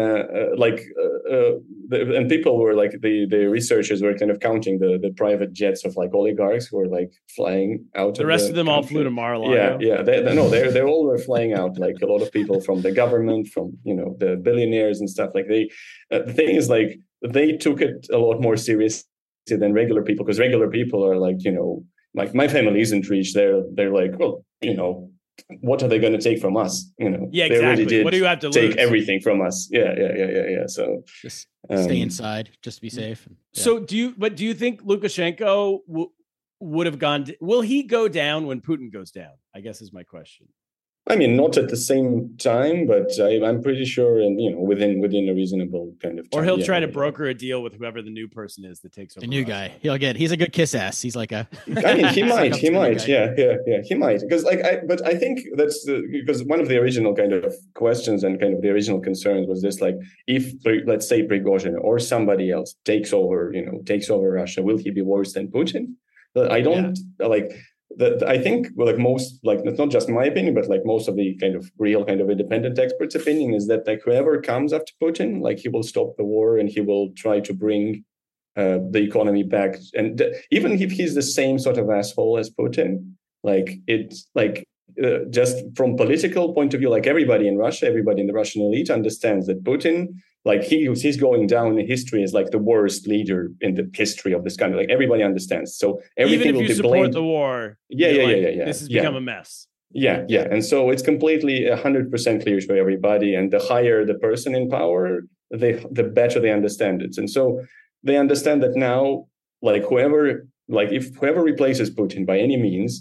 and people were like, the researchers were kind of counting the private jets of like oligarchs who were like flying out. The rest of them all flew to Mar-a-Lago. Yeah. They all were flying out. Like a lot of people from the government, from the billionaires and stuff. Like the thing is like they took it a lot more seriously than regular people, because regular people are like, like my family isn't rich. They're like, well, what are they going to take from us? Yeah, exactly. They already did what do you have to take lose? Everything from us. Yeah. So just stay inside, just to be safe. Yeah. So do you think Lukashenko would have gone? Will he go down when Putin goes down? I guess is my question. I mean, not at the same time, but I'm pretty sure, and within a reasonable kind of time. Or he'll try to broker a deal with whoever the new person is that takes over. The new guy. He's a good kiss ass. He's like a. I mean, he might. Yeah, he might. Because but I think that's because one of the original kind of questions and kind of the original concerns was this: like, if let's say Prigozhin or somebody else takes over Russia, will he be worse than Putin? I don't like. I think, like most, like it's not just my opinion, but like most of the kind of real kind of independent experts' opinion is that like whoever comes after Putin, like he will stop the war and he will try to bring the economy back. And even if he's the same sort of asshole as Putin, like it's like just from political point of view, like everybody in Russia, everybody in the Russian elite understands that Putin, like he's going down in history as like the worst leader in the history of this country. Like everybody understands. So everything will be blamed. Even if you support the war, yeah. This has become a mess. Yeah. And so it's completely 100% clear to everybody. And the higher the person in power, the better they understand it. And so they understand that now, like whoever replaces Putin by any means,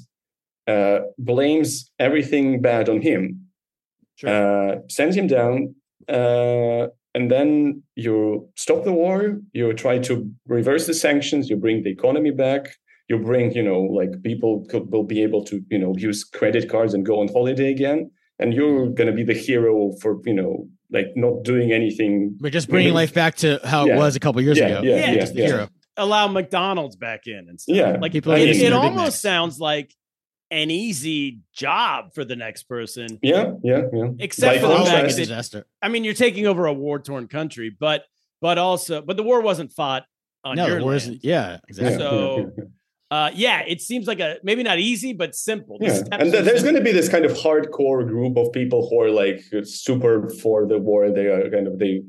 blames everything bad on him, sends him down, and then you stop the war, you try to reverse the sanctions, you bring the economy back, you bring, like people will be able to, use credit cards and go on holiday again. And you're going to be the hero for, like not doing anything. But just bringing life back to how it was a couple years ago. Just the hero. Allow McDonald's back in and stuff. Yeah. Like it almost sounds like an easy job for the next person. Yeah. Except for the fact that, I mean, you're taking over a war-torn country, but the war wasn't fought on your land. Yeah, exactly. So, it seems like maybe not easy, but simple. Yeah. And there's going to be this kind of hardcore group of people who are like super for the war. They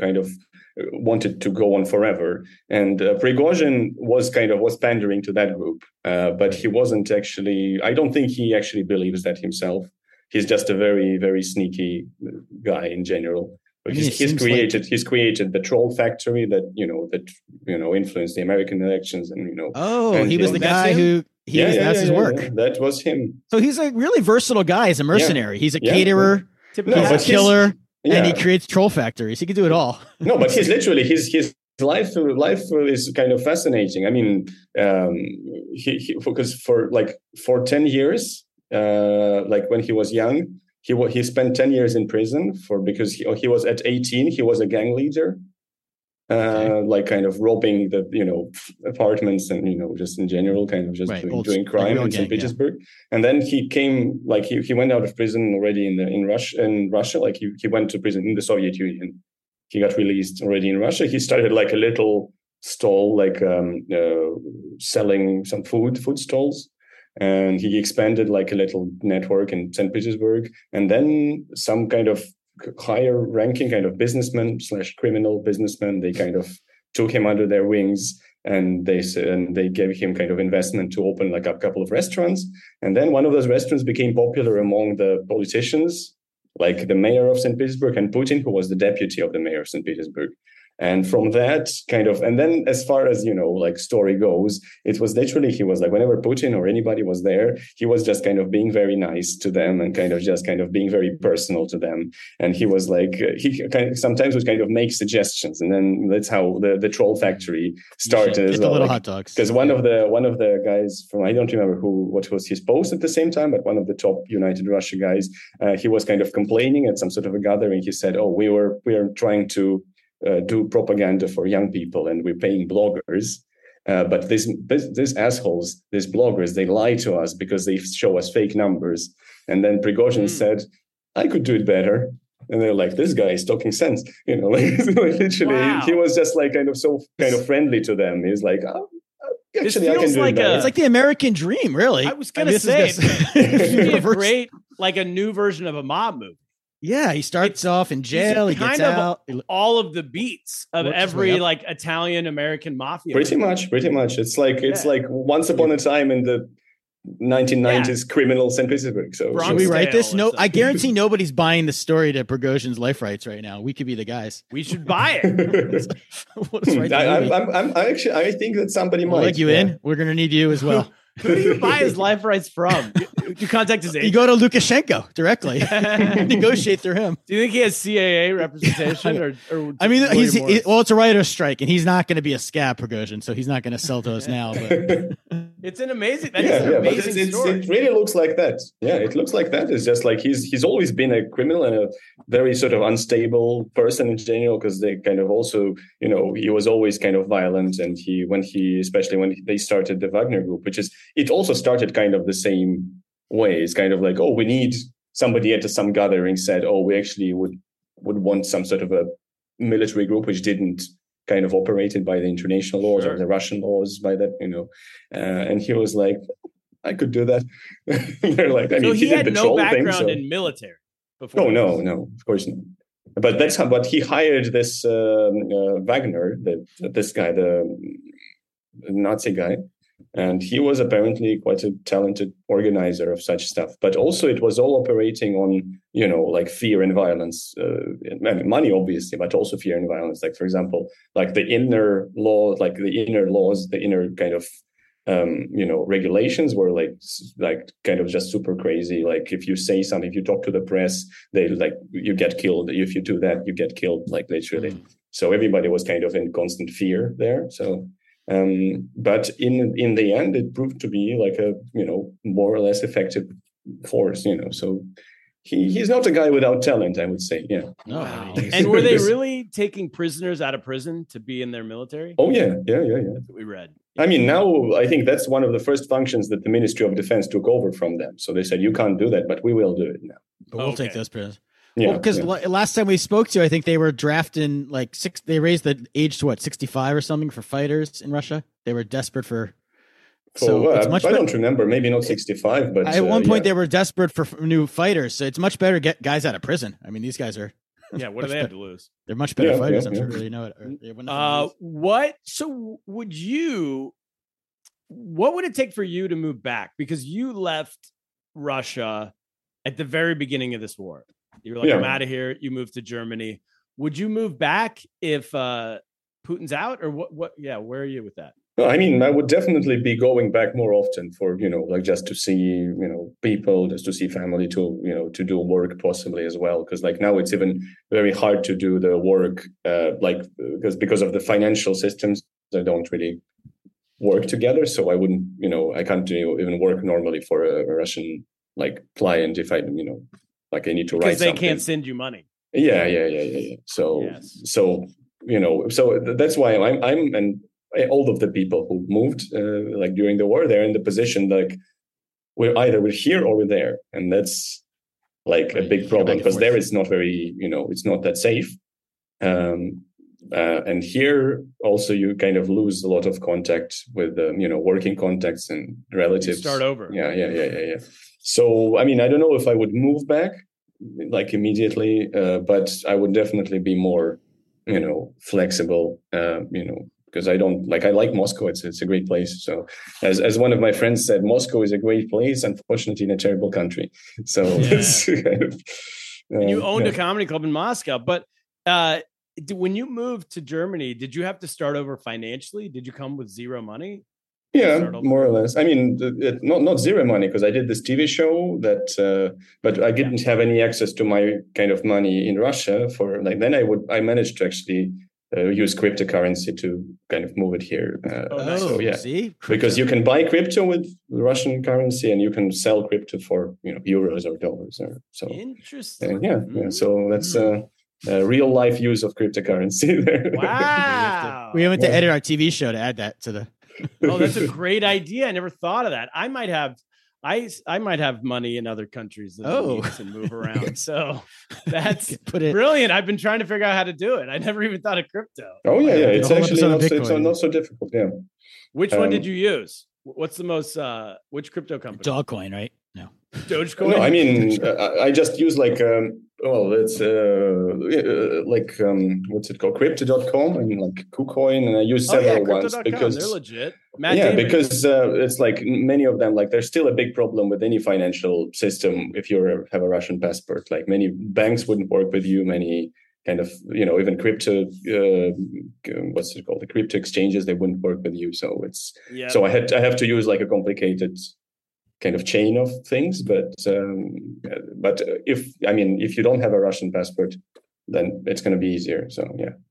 wanted to go on forever. And Prigozhin was pandering to that group, but he wasn't actually, I don't think he actually believes that himself. He's just a very, very sneaky guy in general. But he's created the troll factory that influenced the American elections and he was the guy who that's his work. Yeah. That was him. So he's a really versattle guy as a mercenary. He's a caterer, he's a killer. Yeah. And he creates troll factories. He can do it all. No, but he's literally his life is kind of fascinating. I mean, because for 10 years, like when he was young, he spent 10 years in prison because he was at 18. He was a gang leader, like kind of robbing the apartments and just in general kind of just doing crime in St. Petersburg. Yeah. And then he came he went out of prison already in Russia. Like he went to prison in the Soviet Union. He got released already in Russia. He started like a little stall, like selling some food stalls. And he expanded like a little network in St. Petersburg. And then some kind of higher ranking kind of businessman / criminal businessman, they kind of took him under their wings and they gave him kind of investment to open like a couple of restaurants. And then one of those restaurants became popular among the politicians, like the mayor of St. Petersburg and Putin, who was the deputy of the mayor of St. Petersburg. And from that kind of, and then as far as, like story goes, it was literally, he was like, whenever Putin or anybody was there, he was just kind of being very nice to them and kind of being very personal to them. And he was like, he kind of sometimes would kind of make suggestions. And then that's how the troll factory started as well. The little hot dogs. Because one of the guys from, I don't remember what was his post at the same time, but one of the top United Russia guys, he was kind of complaining at some sort of a gathering. He said, we are trying to do propaganda for young people, and we're paying bloggers. But these assholes, these bloggers, they lie to us because they show us fake numbers. And then Prigozhin said, I could do it better. And they're like, this guy is talking sense. Like literally, he was just like kind of friendly to them. He's like, oh, actually, I can do it better. It's like the American dream, really. I was going to say, it's great, like a new version of a mob movie. Yeah, he starts off in jail. He gets out. All of the beats of every like Italian American mafia. Pretty much. It's like Once Upon a Time in the 1990s criminal St. Petersburg. So should we write this? No, I guarantee nobody's buying the story to Prigozhin's life rights right now. We could be the guys. We should buy it. I think that somebody might. We'll let you in. We're going to need you as well. Who do you buy his life rights from? You contact his agent. You go to Lukashenko directly. Negotiate through him. Do you think he has CAA representation? or I mean, it's a writer's strike, and he's not going to be a scab, Prigozhin, so he's not going to sell to us now. But it's an amazing. Story. It really looks like that. Yeah, it looks like that. It's just like he's always been a criminal and a very sort of unstable person in general, because they kind of also, he was always kind of violent, and especially when they started the Wagner Group, which is. It also started kind of the same way. It's kind of like, oh, we need somebody at some gathering said, oh, we actually would want some sort of a military group which didn't kind of operated by the international laws or the Russian laws by that, and he was like, I could do that. They're like, he had no background in military before. Oh, no, of course not. But that's how. But he hired this Wagner, this guy, the Nazi guy. And he was apparently quite a talented organizer of such stuff. But also it was all operating on, like fear and violence, money, obviously, but also fear and violence. Like, for example, like the inner laws, the inner kind of, regulations were like kind of just super crazy. Like if you say something, if you talk to the press, you get killed. If you do that, you get killed, like literally. So everybody was kind of in constant fear there. So. But in the end, it proved to be like a more or less effective force. So he's not a guy without talent, I would say. Yeah. Wow. And were they really taking prisoners out of prison to be in their military? Oh yeah. That's what we read. I mean, now I think that's one of the first functions that the Ministry of Defense took over from them. So they said, you can't do that, but we will do it now. But we'll take those prisoners. Yeah, because last time we spoke to you, I think they were drafting they raised the age to 65 or something for fighters in Russia. They were desperate for. So it's much I don't remember, maybe not 65, but at one point they were desperate for new fighters. So it's much better to get guys out of prison. I mean, these guys are. Yeah, what do they have to lose? They're much better fighters. I'm sure you know it. What? So what would it take for you to move back? Because you left Russia at the very beginning of this war. You were like, I'm out of here. You moved to Germany. Would you move back if Putin's out, or what? Yeah, where are you with that? No, I mean, I would definitely be going back more often for, just to see, people, just to see family, to do work possibly as well. Because now it's even very hard to do the work, because of the financial systems that don't really work together. So I wouldn't, I can't even work normally for a Russian client if I, I need to write something. Because they can't send you money. Yeah. So that's why I'm and all of the people who moved during the war, they're in the position we're here or we're there, and that's a big problem because there it's not very it's not that safe. And here also you kind of lose a lot of contact with working contacts and relatives. You start over. Yeah. So I mean, I don't know if I would move back immediately, but I would definitely be more flexible. Because I like Moscow. It's a great place. So as one of my friends said, Moscow is a great place, unfortunately in a terrible country. So it's kind of. And you owned a comedy club in Moscow, but. When you moved to Germany, did you have to start over financially? Did you come with zero money? Yeah, more or less. I mean, not zero money, because I did this TV show but I didn't have any access to my kind of money in Russia then I managed to actually use cryptocurrency to kind of move it here. See? Because you can buy crypto with Russian currency and you can sell crypto for, euros or dollars. So interesting. Yeah. So that's, real life use of cryptocurrency there. Wow. We went to edit our TV show to add that to the. Oh, that's a great idea. I never thought of that. I might have money in other countries that and move around. So that's brilliant. I've been trying to figure out how to do it. I never even thought of crypto. Oh yeah. It's actually not so difficult. Yeah. Which one did you use? What's the most, which crypto company? Dogcoin, right? No. Dogecoin? No, I mean, I just use like, it's what's it called? Crypto.com and like KuCoin. And I use several ones because they're legit. Because it's like many of them, like there's still a big problem with any financial system. If you have a Russian passport, like many banks wouldn't work with you. Many kind of, even crypto, what's it called? The crypto exchanges, they wouldn't work with you. So so I have to use like a complicated kind of chain of things. But if you don't have a Russian passport, then it's going to be easier. So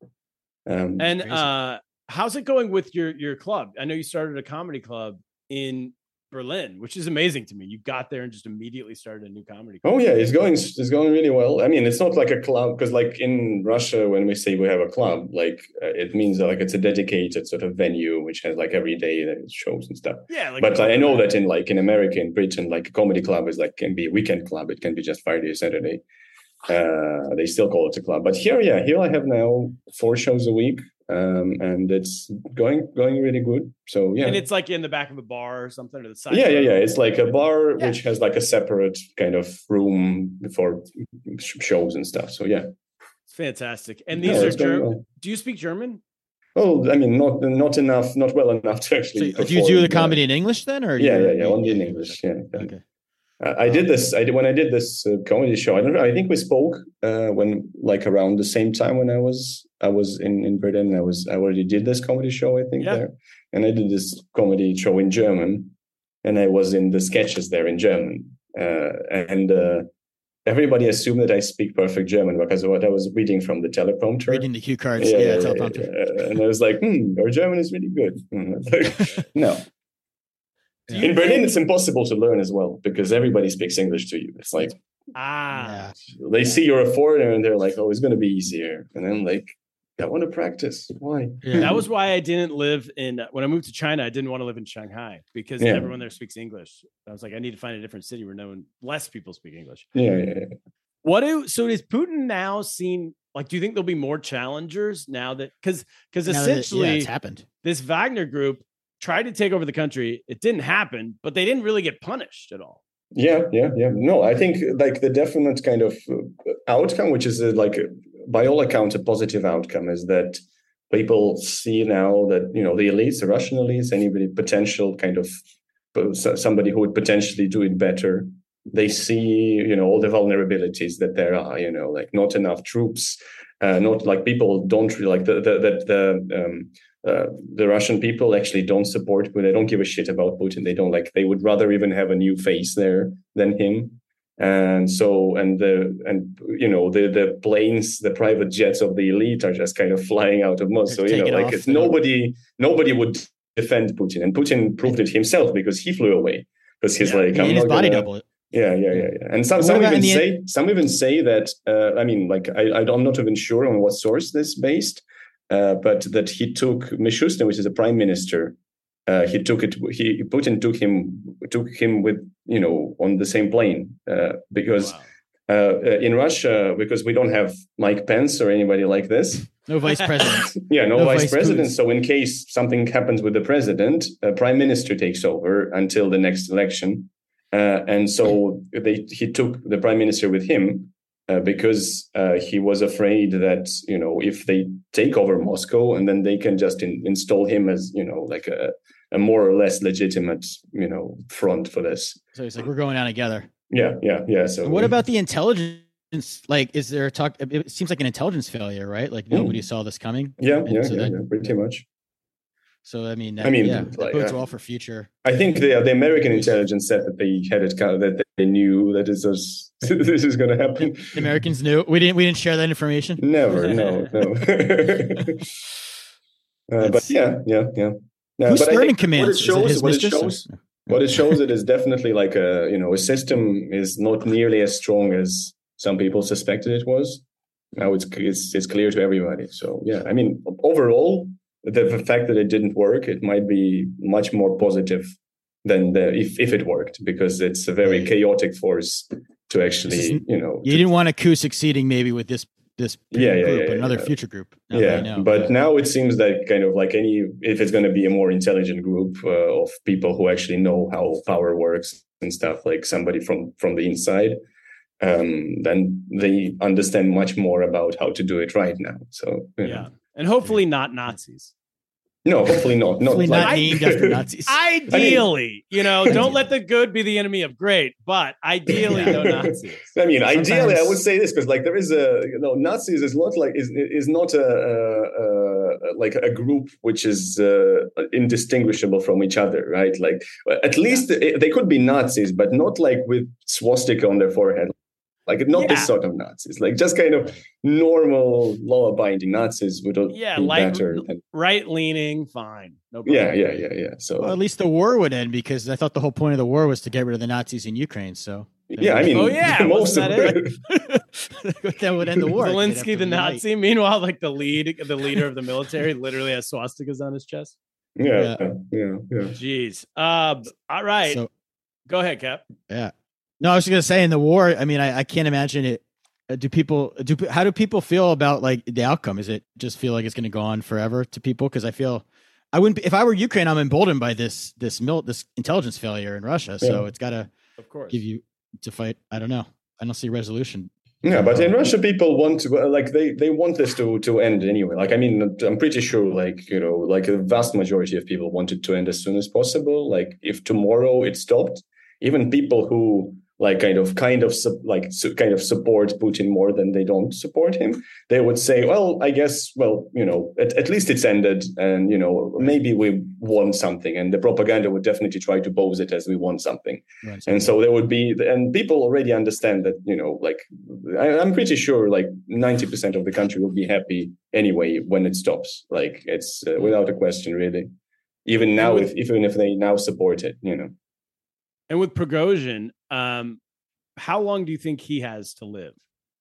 yeah. How's it going with your club? I know you started a comedy club in Berlin, which is amazing to me. You got there and just immediately started a new comedy club. Oh yeah, it's going really well. I mean, it's not like a club because like in Russia, when we say we have a club, like it means that like it's a dedicated sort of venue which has like every day shows and stuff. Yeah, but I know that in America, in Britain, like a comedy club is like can be a weekend club. It can be just Friday or Saturday. They still call it a club. But here I have now 4 shows a week. And it's going really good. So yeah, and it's like in the back of a bar or something to the side. Yeah. It's like a bar which has like a separate kind of room for shows and stuff. So yeah, it's fantastic. And these are German. Well. Do you speak German? Oh, I mean, not enough, not well enough to actually. So do you do the comedy in English then, or yeah, only in English. Yeah. Okay. I did this comedy show. I think we spoke when like around the same time when I was in Britain. I already did this comedy show, I think, there. And I did this comedy show in German, and I was in the sketches there in German. And everybody assumed that I speak perfect German because of what I was reading from the teleprompter. Reading the cue cards, teleprompter. Yeah. And I was like, your German is really good. No. In Berlin, it's impossible to learn as well because everybody speaks English to you. It's like, they see you're a foreigner and they're like, oh, it's going to be easier. And then like, I want to practice. Why? Yeah. That was why I didn't live when I moved to China, I didn't want to live in Shanghai because everyone there speaks English. I was like, I need to find a different city where less people speak English. Yeah. So is Putin now seen, like, do you think there'll be more challengers now that, because essentially it's happened. This Wagner group tried to take over the country. It didn't happen, but they didn't really get punished at all. Yeah. No, I think like the definite kind of outcome, which is like by all accounts a positive outcome, is that people see now that the elites, the Russian elites, anybody potential kind of somebody who would potentially do it better. They see all the vulnerabilities that there are. Like not enough troops, not like people don't really like the Russian people actually don't support Putin. They don't give a shit about Putin. They don't they would rather even have a new face there than him. And so, the planes, the private jets of the elite are just kind of flying out of Moscow. It's nobody would defend Putin. And Putin proved it himself because he flew away. Because he's like, I'm his not body double. Yeah. And some even say that, I'm not even sure on what source this based, but that he took Mishustin, which is a prime minister. Putin took him with, on the same plane, because in Russia, because we don't have Mike Pence or anybody like this. No vice president. no vice president. So in case something happens with the president, prime minister takes over until the next election. And so he took the prime minister with him because he was afraid that, if they take over Moscow and then they can just install him as, like a more or less legitimate, front for this. So he's like, we're going down together. Yeah. So what about the intelligence? Like, is there a talk? It seems like an intelligence failure, right? Like nobody saw this coming. Yeah, pretty much. So that bodes well for future. I think the American intelligence said that they had it, that they knew that this is going to happen. The Americans knew. We didn't share that information. Never, no. But yeah. Who's Sperling Command? What it shows, it is definitely like a system is not nearly as strong as some people suspected it was. Now it's clear to everybody. So yeah, I mean, overall, the fact that it didn't work, it might be much more positive than if it worked, because it's a very chaotic force to actually, you didn't want a coup succeeding maybe with this group, another future group. But now it seems that kind of like if it's going to be a more intelligent group of people who actually know how power works and stuff, like somebody from the inside, then they understand much more about how to do it right now. So and hopefully not Nazis. No, hopefully not. Hopefully not named after Nazis. Ideally, don't let the good be the enemy of great, but ideally no Nazis. I mean, ideally, I would say this because like there is Nazis is not like is not like a group which is indistinguishable from each other, right? Like at least they could be Nazis, but not like with swastika on their forehead. Like not this sort of Nazis, like just kind of normal law-abiding Nazis would be better. Right-leaning, fine. No problem. Yeah. So at least the war would end, because I thought the whole point of the war was to get rid of the Nazis in Ukraine. So I mean, most of it. That would end the war. Zelensky, the Nazi. Meanwhile, like the leader of the military, literally has swastikas on his chest. Yeah. Jeez. All right. So, go ahead, Cap. Yeah. No, I was going to say in the war, I mean, I can't imagine it. How do people feel about like the outcome? Is it just feel like it's going to go on forever to people? Because I feel I wouldn't, if I were Ukraine, I'm emboldened by this intelligence failure in Russia. So it's got to, of course, give you to fight. I don't know. I don't see resolution. Yeah, but in Russia, people want to like they want this to end anyway. Like, I mean, I'm pretty sure, like, like a vast majority of people want it to end as soon as possible. Like, if tomorrow it stopped, even people who like kind of support Putin more than they don't support him, they would say, well, I guess, at least it's ended, and maybe we won something, and the propaganda would definitely try to pose it as we won something. Right. And so there would be, and people already understand that, like I'm pretty sure like 90% of the country will be happy anyway when it stops. Like it's without a question, really. Even now, even if they now support it, And with Prigozhin, how long do you think he has to live?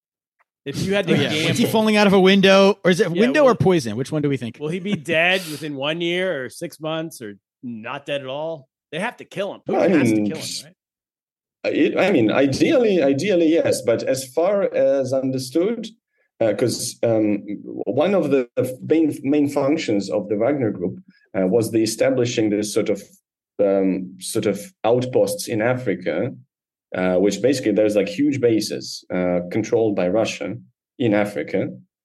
If you had to gamble, is he falling out of a window, or is it window or poison? Which one do we think? Will he be dead within 1 year or 6 months, or not dead at all? They have to kill him. Putin has to kill him, right? I mean, ideally, yes. But as far as understood, because one of the main functions of the Wagner Group was the establishing this sort of outposts in Africa, which basically there's like huge bases controlled by Russia in Africa,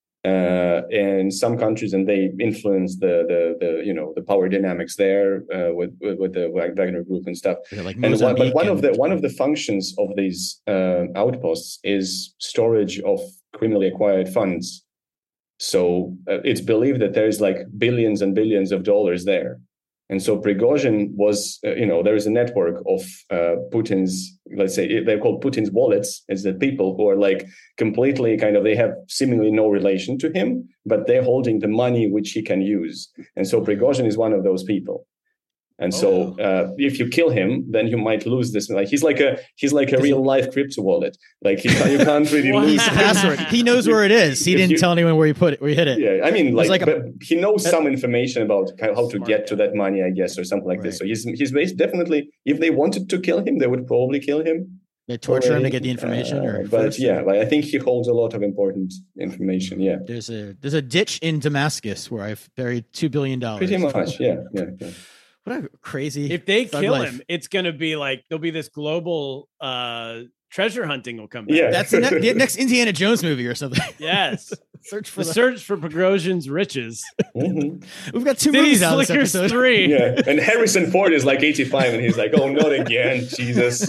and some countries, and they influence the power dynamics there with the Wagner Group and stuff. Like but one of the functions of these outposts is storage of criminally acquired funds. So it's believed that there's like billions and billions of dollars there. And so Prigozhin was, there is a network of Putin's, let's say, they're called Putin's wallets. It's the people who are like completely they have seemingly no relation to him, but they're holding the money which he can use. And so Prigozhin is one of those people. And so if you kill him, then you might lose this. Like he's like a real life crypto wallet. Like you can't really lose the password. He knows where it is. He didn't tell anyone where he hit it. Yeah, I mean, but he knows some information about how to get to that money, I guess, or something like this. So he's definitely, if they wanted to kill him, they would probably kill him. They torture him to get the information, but I think he holds a lot of important information. Yeah, there's a ditch in Damascus where I've buried $2 billion. Pretty much, yeah. What a crazy. If they kill him, it's going to be like there'll be this global treasure hunting will come back. Yeah, that's the next Indiana Jones movie or something. Yes, search for Prigozhin's riches. Mm-hmm. We've got 2 movies out this episode. 3. Yeah, and Harrison Ford is like 85, and he's like, "Oh, not again, Jesus!"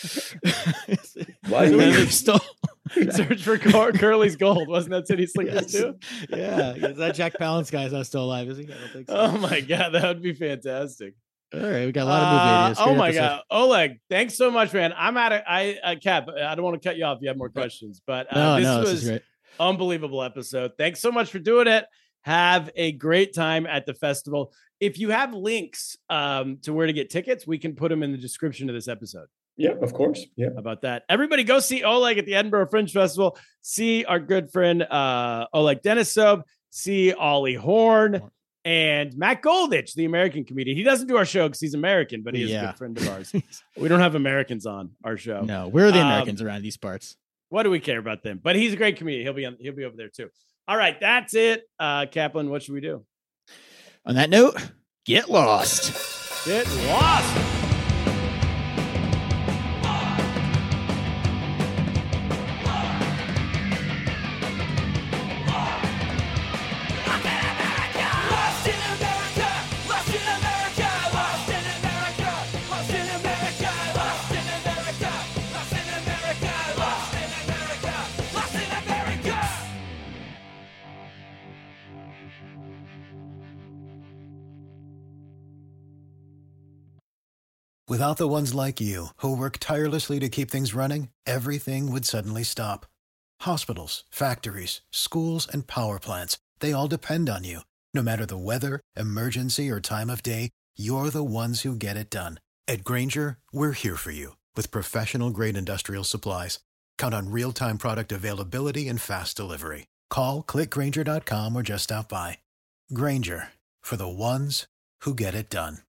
Why do we still? Search for Curly's gold. Wasn't that City Slickers too? Yeah. Is that Jack Palance guy's not still alive, is he? I don't think so. Oh my God. That would be fantastic. All right. We got a lot of movie ideas. Oh my God. Oleg, thanks so much, man. I'm out of, Cap, I don't want to cut you off if you have more questions, but this was an unbelievable episode. Thanks so much for doing it. Have a great time at the festival. if you have links to where to get tickets, we can put them in the description of this episode. Yeah, of course. Yeah. How about that? Everybody go see Oleg at the Edinburgh Fringe Festival. See our good friend Oleg Denisov. See Ollie Horn and Matt Goldich, the American comedian. He doesn't do our show because he's American, but he is a good friend of ours. We don't have Americans on our show. No, we're the Americans around these parts. What do we care about them? But he's a great comedian. He'll be over there too. All right, that's it. Kaplan, what should we do? On that note, get lost. Get lost. Without the ones like you, who work tirelessly to keep things running, everything would suddenly stop. Hospitals, factories, schools, and power plants, they all depend on you. No matter the weather, emergency, or time of day, you're the ones who get it done. At Grainger, we're here for you with professional-grade industrial supplies. Count on real-time product availability and fast delivery. Call, click Grainger.com, or just stop by. Grainger, for the ones who get it done.